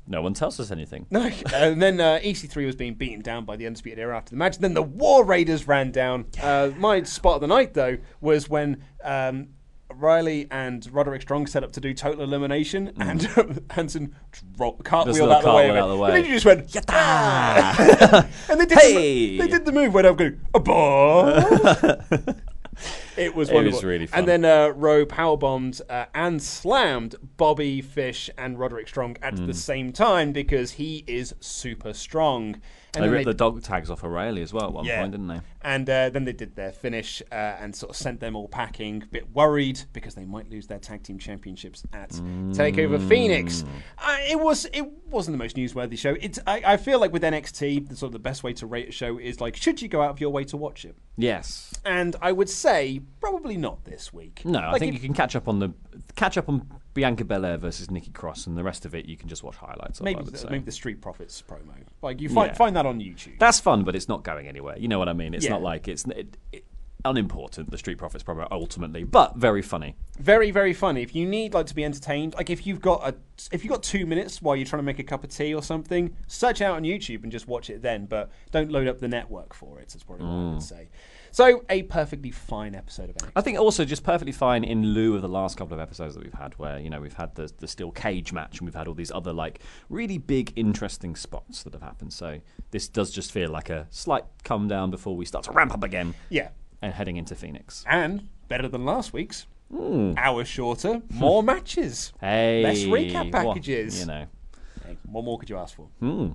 No one tells us anything. No, and then uh, E C three was being beaten down by the Undisputed Era after the match. Then the War Raiders ran down. Uh, my spot of the night, though, was when um, Riley and Roderick Strong set up to do total elimination, mm. and Hanson dropped cartwheel out the way. Out the way. And then you just went, Yatta! And they did, hey! the, they did the move where I'm going, above. It was wonderful. It was really fun. And then uh, Rowe powerbombed uh, and slammed Bobby Fish and Roderick Strong at mm. the same time because he is super strong. And they ripped they, the dog tags off O'Reilly as well at one yeah. point, didn't they? And uh, then they did their finish uh, and sort of sent them all packing, a bit worried because they might lose their tag team championships at mm. TakeOver Phoenix. Uh, it was it wasn't the most newsworthy show. It's I, I feel like with N X T, the sort of the best way to rate a show is like, should you go out of your way to watch it? Yes. And I would say probably not this week. No, like I think if, you can catch up on the catch up on Bianca Belair versus Nikki Cross, and the rest of it you can just watch highlights of. Maybe, I would the, say. maybe the Street Profits promo. Like you find yeah. find that on YouTube. That's fun, but it's not going anywhere. You know what I mean? It's yeah. not like it's it, it, unimportant. The Street Profits promo ultimately, but very funny. Very very funny. If you need like to be entertained, like if you've got a if you've got two minutes while you're trying to make a cup of tea or something, search out on YouTube and just watch it then. But don't load up the network for it. That's probably what mm. I would say. So, a perfectly fine episode of N X T. I think also just perfectly fine in lieu of the last couple of episodes that we've had where, you know, we've had the, the steel cage match and we've had all these other, like, really big, interesting spots that have happened. So, this does just feel like a slight come down before we start to ramp up again. Yeah. And heading into Phoenix. And, better than last week's, mm. hour shorter, more matches. Hey. Less recap packages. Well, you know. Hey, what more could you ask for? Mm.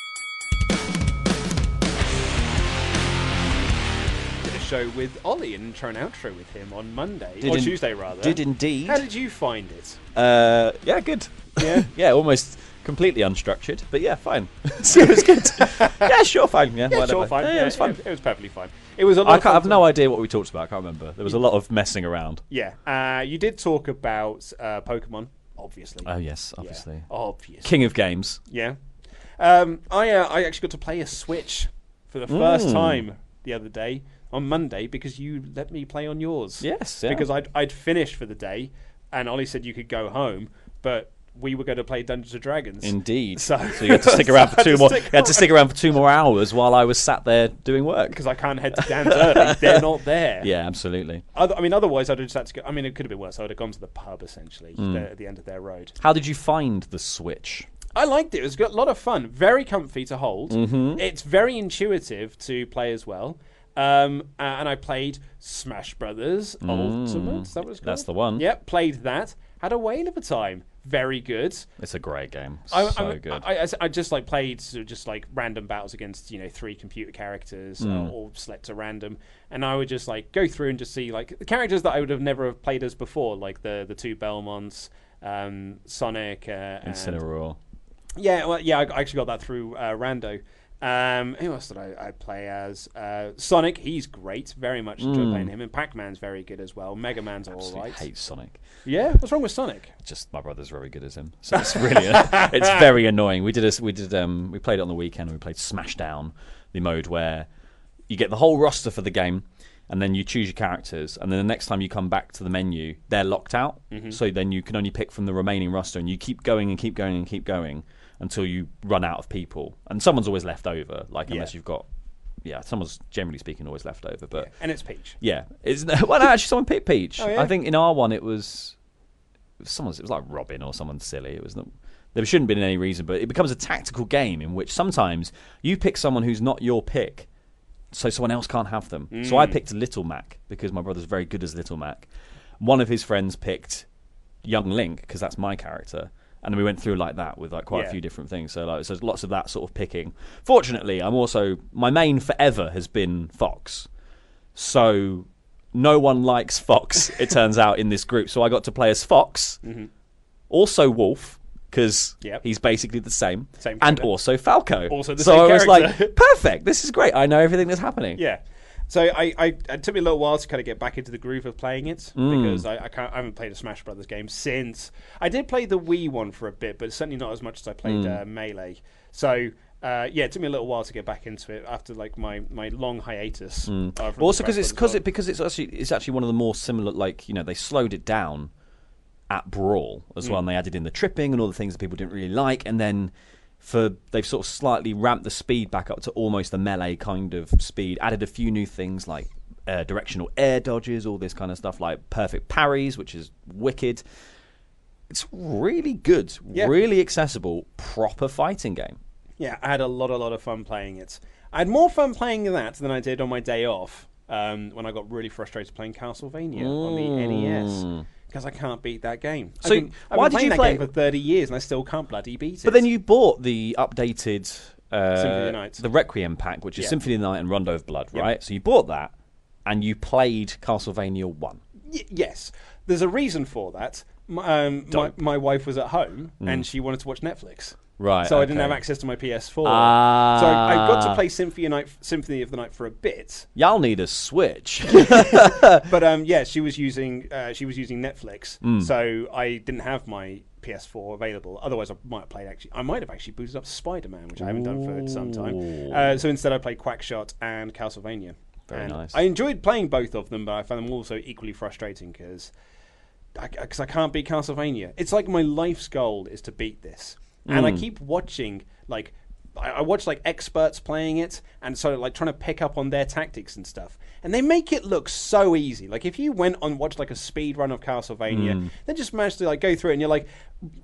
Show with Ollie and intro and outro with him on Monday did or in, Tuesday rather. Did indeed. How did you find it? Uh, yeah, good. Yeah, yeah, almost completely unstructured, but yeah, fine. So it was good. yeah, sure, fine. Yeah, yeah whatever. sure, fine. Yeah, yeah, it was fun. It, it was perfectly fine. It was a lot. I, of can't, I have fun no to... idea what we talked about. I can't remember. There was a lot of messing around. Yeah, uh, you did talk about uh, Pokemon, obviously. Oh yes, obviously. Yeah, obviously. King of games. Yeah. Um, I uh, I actually got to play a Switch for the first mm. time the other day. On Monday, because you let me play on yours. Yes, yeah. Because I'd, I'd finished for the day, and Ollie said you could go home, but we were going to play Dungeons and Dragons. Indeed. So, so you had to stick around for two more. You had around. to stick around for two more hours while I was sat there doing work. Because I can't head to Dan's early. They're not there. Yeah, absolutely. Other, I mean, otherwise I'd have just had to go. I mean, it could have been worse. I would have gone to the pub essentially Mm. there at the end of their road. How did you find the Switch? I liked it. It was a lot of fun. Very comfy to hold. Mm-hmm. It's very intuitive to play as well. Um, uh, and I played Smash Brothers Mm. Ultimate. Is that what it's called? That's the one. Yep, played that. Had a whale of a time. Very good. It's a great game. I, so I, good. I, I, I just like played sort of just like random battles against you know three computer characters, Mm. uh, all selected to random, and I would just like go through and just see like the characters that I would have never have played as before, like the the two Belmonts, um, Sonic, uh, and Incineroar. Yeah, well, yeah, I I actually got that through uh, Rando. Um, who else did I, I play as? Uh, Sonic, he's great. Very much enjoy Mm. playing him. And Pac-Man's very good as well. Mega Man's all right. I hate Sonic. Yeah, what's wrong with Sonic? Just my brother's very good as him, so it's really it's very annoying. We did a, we did um we played it on the weekend. And we played Smashdown, the mode where you get the whole roster for the game, and then you choose your characters, and then the next time you come back to the menu, they're locked out. Mhm. So then you can only pick from the remaining roster, and you keep going and keep going and keep going until you run out of people, and someone's always left over. Like unless Yeah. you've got, yeah, someone's generally speaking always left over. But And it's Peach. yeah, it's well, no, actually, someone picked Peach. Oh, yeah? I think in our one it was, it was someone's. It was like Robin or someone silly. It was not. There shouldn't have been any reason, but it becomes a tactical game in which sometimes you pick someone who's not your pick, so someone else can't have them. Mm. So I picked Little Mac because my brother's very good as Little Mac. One of his friends picked Young Link because that's my character. And then we went through like that with like quite Yeah. a few different things. So like, so there's lots of that sort of picking. Fortunately, I'm also my main forever has been Fox, so no one likes Fox. It turns out in this group, so I got to play as Fox, Mm-hmm. also Wolf because Yep. he's basically the same, Same and character. also Falco. Also the so same I was character. like, perfect. This is great. I know everything that's happening. Yeah. So I, I, it took me a little while to kind of get back into the groove of playing it Mm. because I, I, can't, I haven't played a Smash Brothers game since I did play the Wii one for a bit, but certainly not as much as I played Mm. uh, Melee. So uh, yeah, it took me a little while to get back into it after like my, my long hiatus. Mm. Uh, from Also, Smash because it's Brothers because world. it because it's actually it's actually one of the more similar. Like you know, they slowed it down at Brawl as well, and they added in the tripping and all the things that people didn't really like, and then for they've sort of slightly ramped the speed back up to almost a melee kind of speed, added a few new things like uh, directional air dodges, all this kind of stuff, like perfect parries, which is wicked. It's really good, Yeah. really accessible, proper fighting game. Yeah, I had a lot, a lot of fun playing it. I had more fun playing that than I did on my day off um, when I got really frustrated playing Castlevania on the N E S. Because I can't beat that game. So I've been, I've why been did playing you that play game for thirty years and I still can't bloody beat it. But then you bought the updated uh, Symphony of the Night. the Requiem pack, which is Yeah. Symphony of the Night and Rondo of Blood, Yep. right? So you bought that, and you played Castlevania one. Y- yes, there's a reason for that. My, um, my, my wife was at home and she wanted to watch Netflix. Right, So I didn't okay. have access to my P S four. Ah. So I, I got to play Symphony of, Night, Symphony of the Night for a bit. Y'all need a Switch. But um, yeah, she was using uh, she was using Netflix, Mm. so I didn't have my P S four available. Otherwise, I might have played actually. I might have actually booted up Spider Man, which I haven't done for some time. Uh, so instead, I played Quackshot and Castlevania. Very And nice. I enjoyed playing both of them, but I found them also equally frustrating because I, 'cause I can't beat Castlevania. It's like my life's goal is to beat this, and I Mm. keep watching like. I I watch like experts playing it and sort of like trying to pick up on their tactics and stuff. And they make it look so easy. Like if you went on watch like a speed run of Castlevania, Mm. then just managed to like go through it and you're like,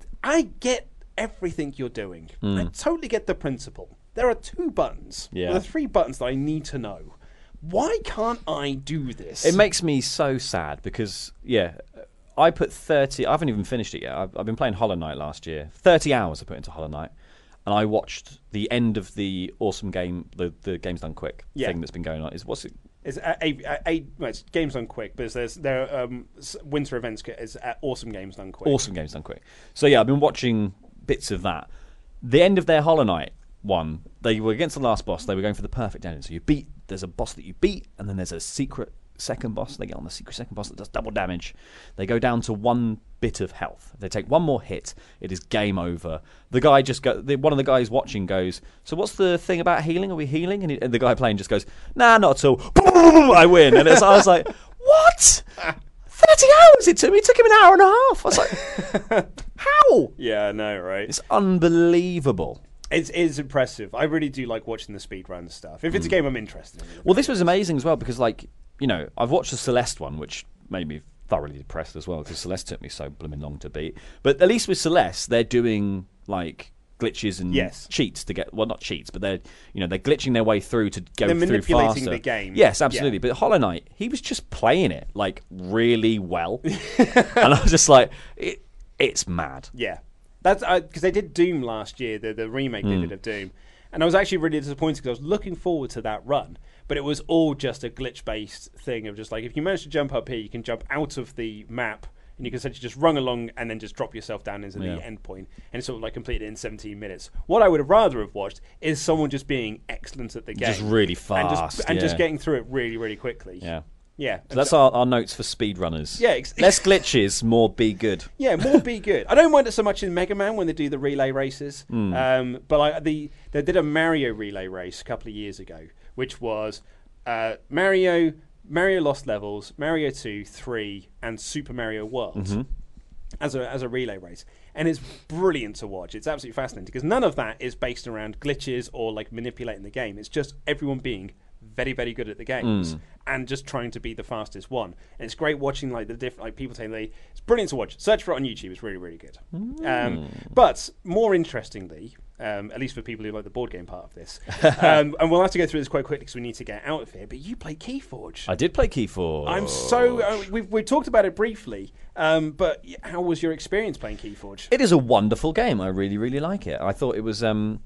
I get everything you're doing. Mm. I totally get the principle. There are two buttons. Yeah. There are three buttons that I need to know. Why can't I do this? It makes me so sad because, yeah, I put thirty... I haven't even finished it yet. I've, I've been playing Hollow Knight last year. thirty hours I put into Hollow Knight. And I watched the end of the awesome game, the, the Games Done Quick Yeah. thing that's been going on. Is What's it? It's a, a, a, a well, it's games done quick, but there's there are, um, s- winter events. It's uh, awesome games done quick. Awesome Games Done Quick. So, yeah, I've been watching bits of that. The end of their Hollow Knight one, they were against the last boss. They were going for the perfect ending. So you beat... There's a boss that you beat, and then there's a secret second boss. They get on the secret second boss that does double damage. They go down to one bit of health. If they take one more hit, it is game over. The guy just go. The, one of the guys watching goes, "So what's the thing about healing? Are we healing?" And, he, and the guy playing just goes, "Nah, not at all." Boom! I win. And it's, I was like, "What? Thirty hours it took me. It took him an hour and a half." I was like, "How?" Yeah, I know, right? It's unbelievable. It's, it's impressive. I really do like watching the speedrun stuff. If it's a Mm. game I'm interested in. Well, this was amazing as well because, like, you know, I've watched the Celeste one, which made me thoroughly depressed as well because Celeste took me so blooming long to beat. But at least with Celeste, they're doing like glitches and Yes. cheats to get well, not cheats, but they're you know they're glitching their way through to go They're through manipulating faster. the game. Yes, absolutely. Yeah. But Hollow Knight, he was just playing it like really well, and I was just like, it, it's mad. Yeah, that's because they did Doom last year, the the remake they Mm. did of Doom, and I was actually really disappointed because I was looking forward to that run, but it was all just a glitch-based thing of just like if you manage to jump up here, you can jump out of the map. And you can essentially just run along and then just drop yourself down into Yeah. the end point, and it's sort of like completed in seventeen minutes. What I would have rather have watched is someone just being excellent at the game, Just really and just, fast, and just yeah. getting through it really, really quickly. Yeah. Yeah. So And that's so- our, our notes for speedrunners. Yeah, ex- Less glitches, more be good. Yeah, more be good. I don't mind it so much in Mega Man when they do the relay races, Mm. um, but like the they did a Mario relay race a couple of years ago, which was uh, Mario, Mario Lost Levels, Mario two, three, and Super Mario World Mhm. as a as a relay race, and it's brilliant to watch. It's absolutely fascinating because none of that is based around glitches or like manipulating the game. It's just everyone being very, very good at the games Mm. and just trying to be the fastest one. And it's great watching like the different like people saying they it's brilliant to watch. Search for it on YouTube. It's really, really good. Um, but more interestingly, um, at least for people who like the board game part of this, um, and we'll have to go through this quite quickly because we need to get out of here. But you play Keyforge. I did play Keyforge. I'm so uh, we've we've talked about it briefly, um, but y- how was your experience playing Keyforge? It is a wonderful game. I really, really like it. I thought it was. Um,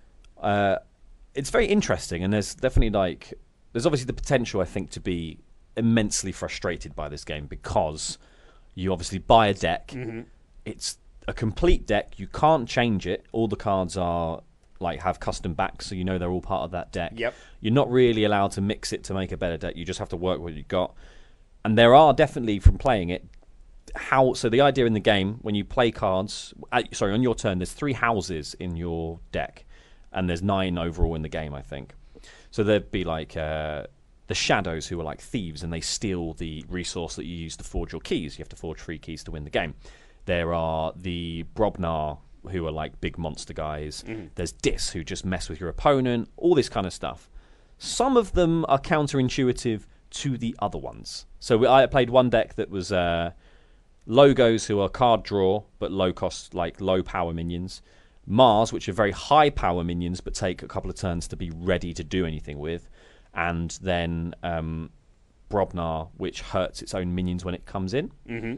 uh, it's very interesting, and there's definitely like there's obviously the potential, I think, to be immensely frustrated by this game because you obviously buy a deck. Mhm. It's a complete deck. You can't change it. All the cards are like have custom backs, so you know they're all part of that deck. Yep. You're not really allowed to mix it to make a better deck. You just have to work with what you've got. And there are definitely, from playing it, how so the idea in the game when you play cards uh, sorry on your turn there's three houses in your deck and there's nine overall in the game, I think. So there'd be like uh, the shadows who are like thieves and they steal the resource that you use to forge your keys. You have to forge three keys to win the game. There are the Brobnar, who are like big monster guys. Mm-hmm. There's Dis, who just mess with your opponent, all this kind of stuff. Some of them are counterintuitive to the other ones. So we, I played one deck that was uh, Logos, who are card draw, but low cost, like low power minions. Mars, which are very high power minions, but take a couple of turns to be ready to do anything with. And then um, Brobnar, which hurts its own minions when it comes in. Mm-hmm.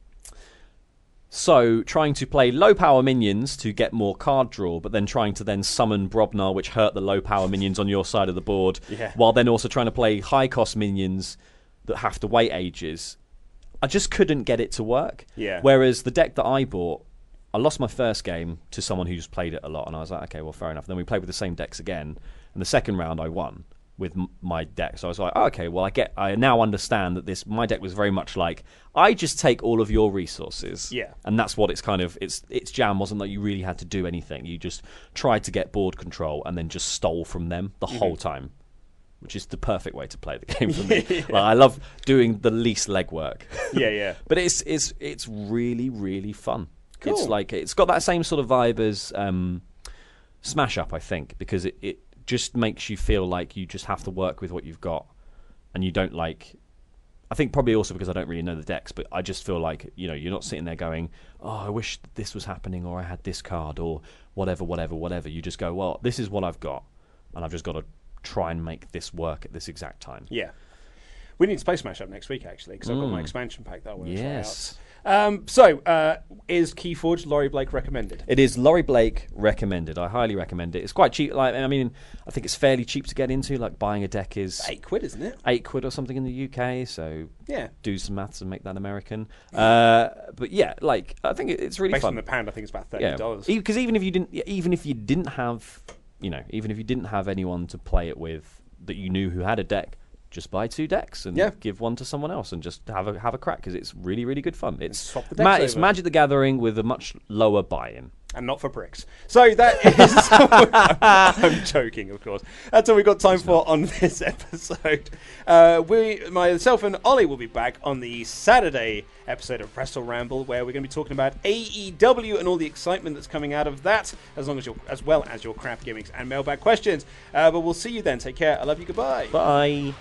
So, trying to play low-power minions to get more card draw, but then trying to then summon Brobnar, which hurt the low-power minions on your side of the board, yeah. while then also trying to play high-cost minions that have to wait ages. I just couldn't get it to work. Yeah. Whereas the deck that I bought, I lost my first game to someone who just played it a lot, and I was like, okay, well, fair enough. Then we played with the same decks again, and the second round I won with m- my deck. So I was like, oh, okay, well, I get. I now understand that this my deck was very much like, I just take all of your resources. Yeah. And that's what it's kind of, its its jam wasn't that you really had to do anything. You just tried to get board control and then just stole from them the mm-hmm. whole time, which is the perfect way to play the game for me. yeah. Like, I love doing the least legwork. yeah, yeah. But it's it's it's really, really fun. Cool. It's like, it's got that same sort of vibe as um, Smash Up, I think, because it, it just makes you feel like you just have to work with what you've got, and you don't like. I think probably also because I don't really know the decks, but I just feel like, you know, you're not sitting there going, oh, I wish this was happening, or I had this card, or whatever, whatever, whatever. You just go, well, this is what I've got, and I've just got to try and make this work at this exact time. Yeah. We need to play Smash Up next week, actually, because I've got my Mm. expansion pack that I want to Yes. try out. Um, so, uh, is Keyforge Laurie Blake recommended? It is Laurie Blake recommended. I highly recommend it. It's quite cheap. Like, I mean, I think it's fairly cheap to get into. Like, buying a deck is Eight quid, isn't it? eight quid or something in the U K. So Yeah. do some maths and make that American. Uh, but yeah, like, I think it- it's really Based fun. on the pound, I think it's about thirty Yeah, dollars. because even if you didn't, even if you didn't have, you know, even if you didn't have anyone to play it with that you knew who had a deck, just buy two decks and Yeah. give one to someone else and just have a have a crack, because it's really, really good fun. It's swap the decks ma- it's over. Magic the Gathering with a much lower buy-in. And not for bricks. So that is... I'm, I'm joking, of course. That's all we've got time for on this episode. Uh, we, myself and Ollie will be back on the Saturday episode of Wrestle Ramble, where we're going to be talking about A E W and all the excitement that's coming out of that, as long as your, as well as your craft gimmicks and mailbag questions. Uh, but we'll see you then. Take care. I love you. Goodbye. Bye.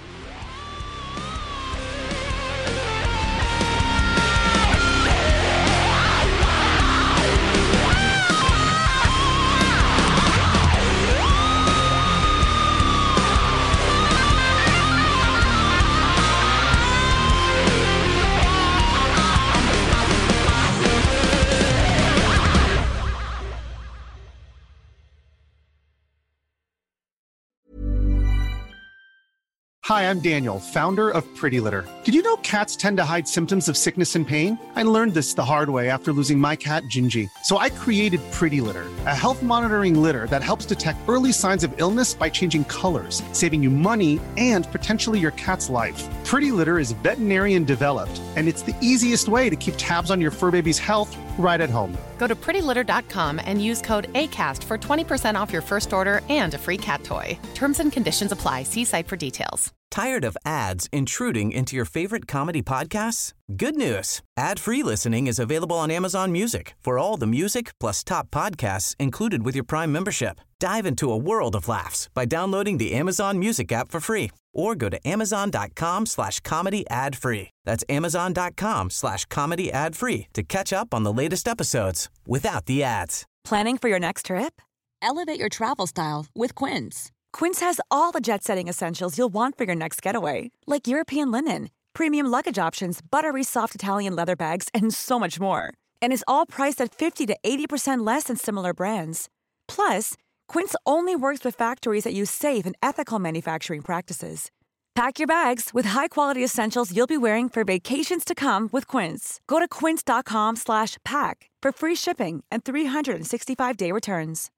Hi, I'm Daniel, founder of Pretty Litter. Did you know cats tend to hide symptoms of sickness and pain? I learned this the hard way after losing my cat, Gingy. So I created Pretty Litter, a health monitoring litter that helps detect early signs of illness by changing colors, saving you money and potentially your cat's life. Pretty Litter is veterinarian developed, and it's the easiest way to keep tabs on your fur baby's health right at home. Go to pretty litter dot com and use code ACAST for twenty percent off your first order and a free cat toy. Terms and conditions apply. See site for details. Tired of ads intruding into your favorite comedy podcasts? Good news. Ad-free listening is available on Amazon Music for all the music plus top podcasts included with your Prime membership. Dive into a world of laughs by downloading the Amazon Music app for free or go to amazon.com slash comedy ad free. That's amazon.com slash comedy ad free to catch up on the latest episodes without the ads. Planning for your next trip? Elevate your travel style with Quince. Quince has all the jet-setting essentials you'll want for your next getaway, like European linen, premium luggage options, buttery soft Italian leather bags, and so much more. And is all priced at fifty to eighty percent less than similar brands. Plus, Quince only works with factories that use safe and ethical manufacturing practices. Pack your bags with high-quality essentials you'll be wearing for vacations to come with Quince. Go to quince.com slash pack for free shipping and three sixty-five day returns.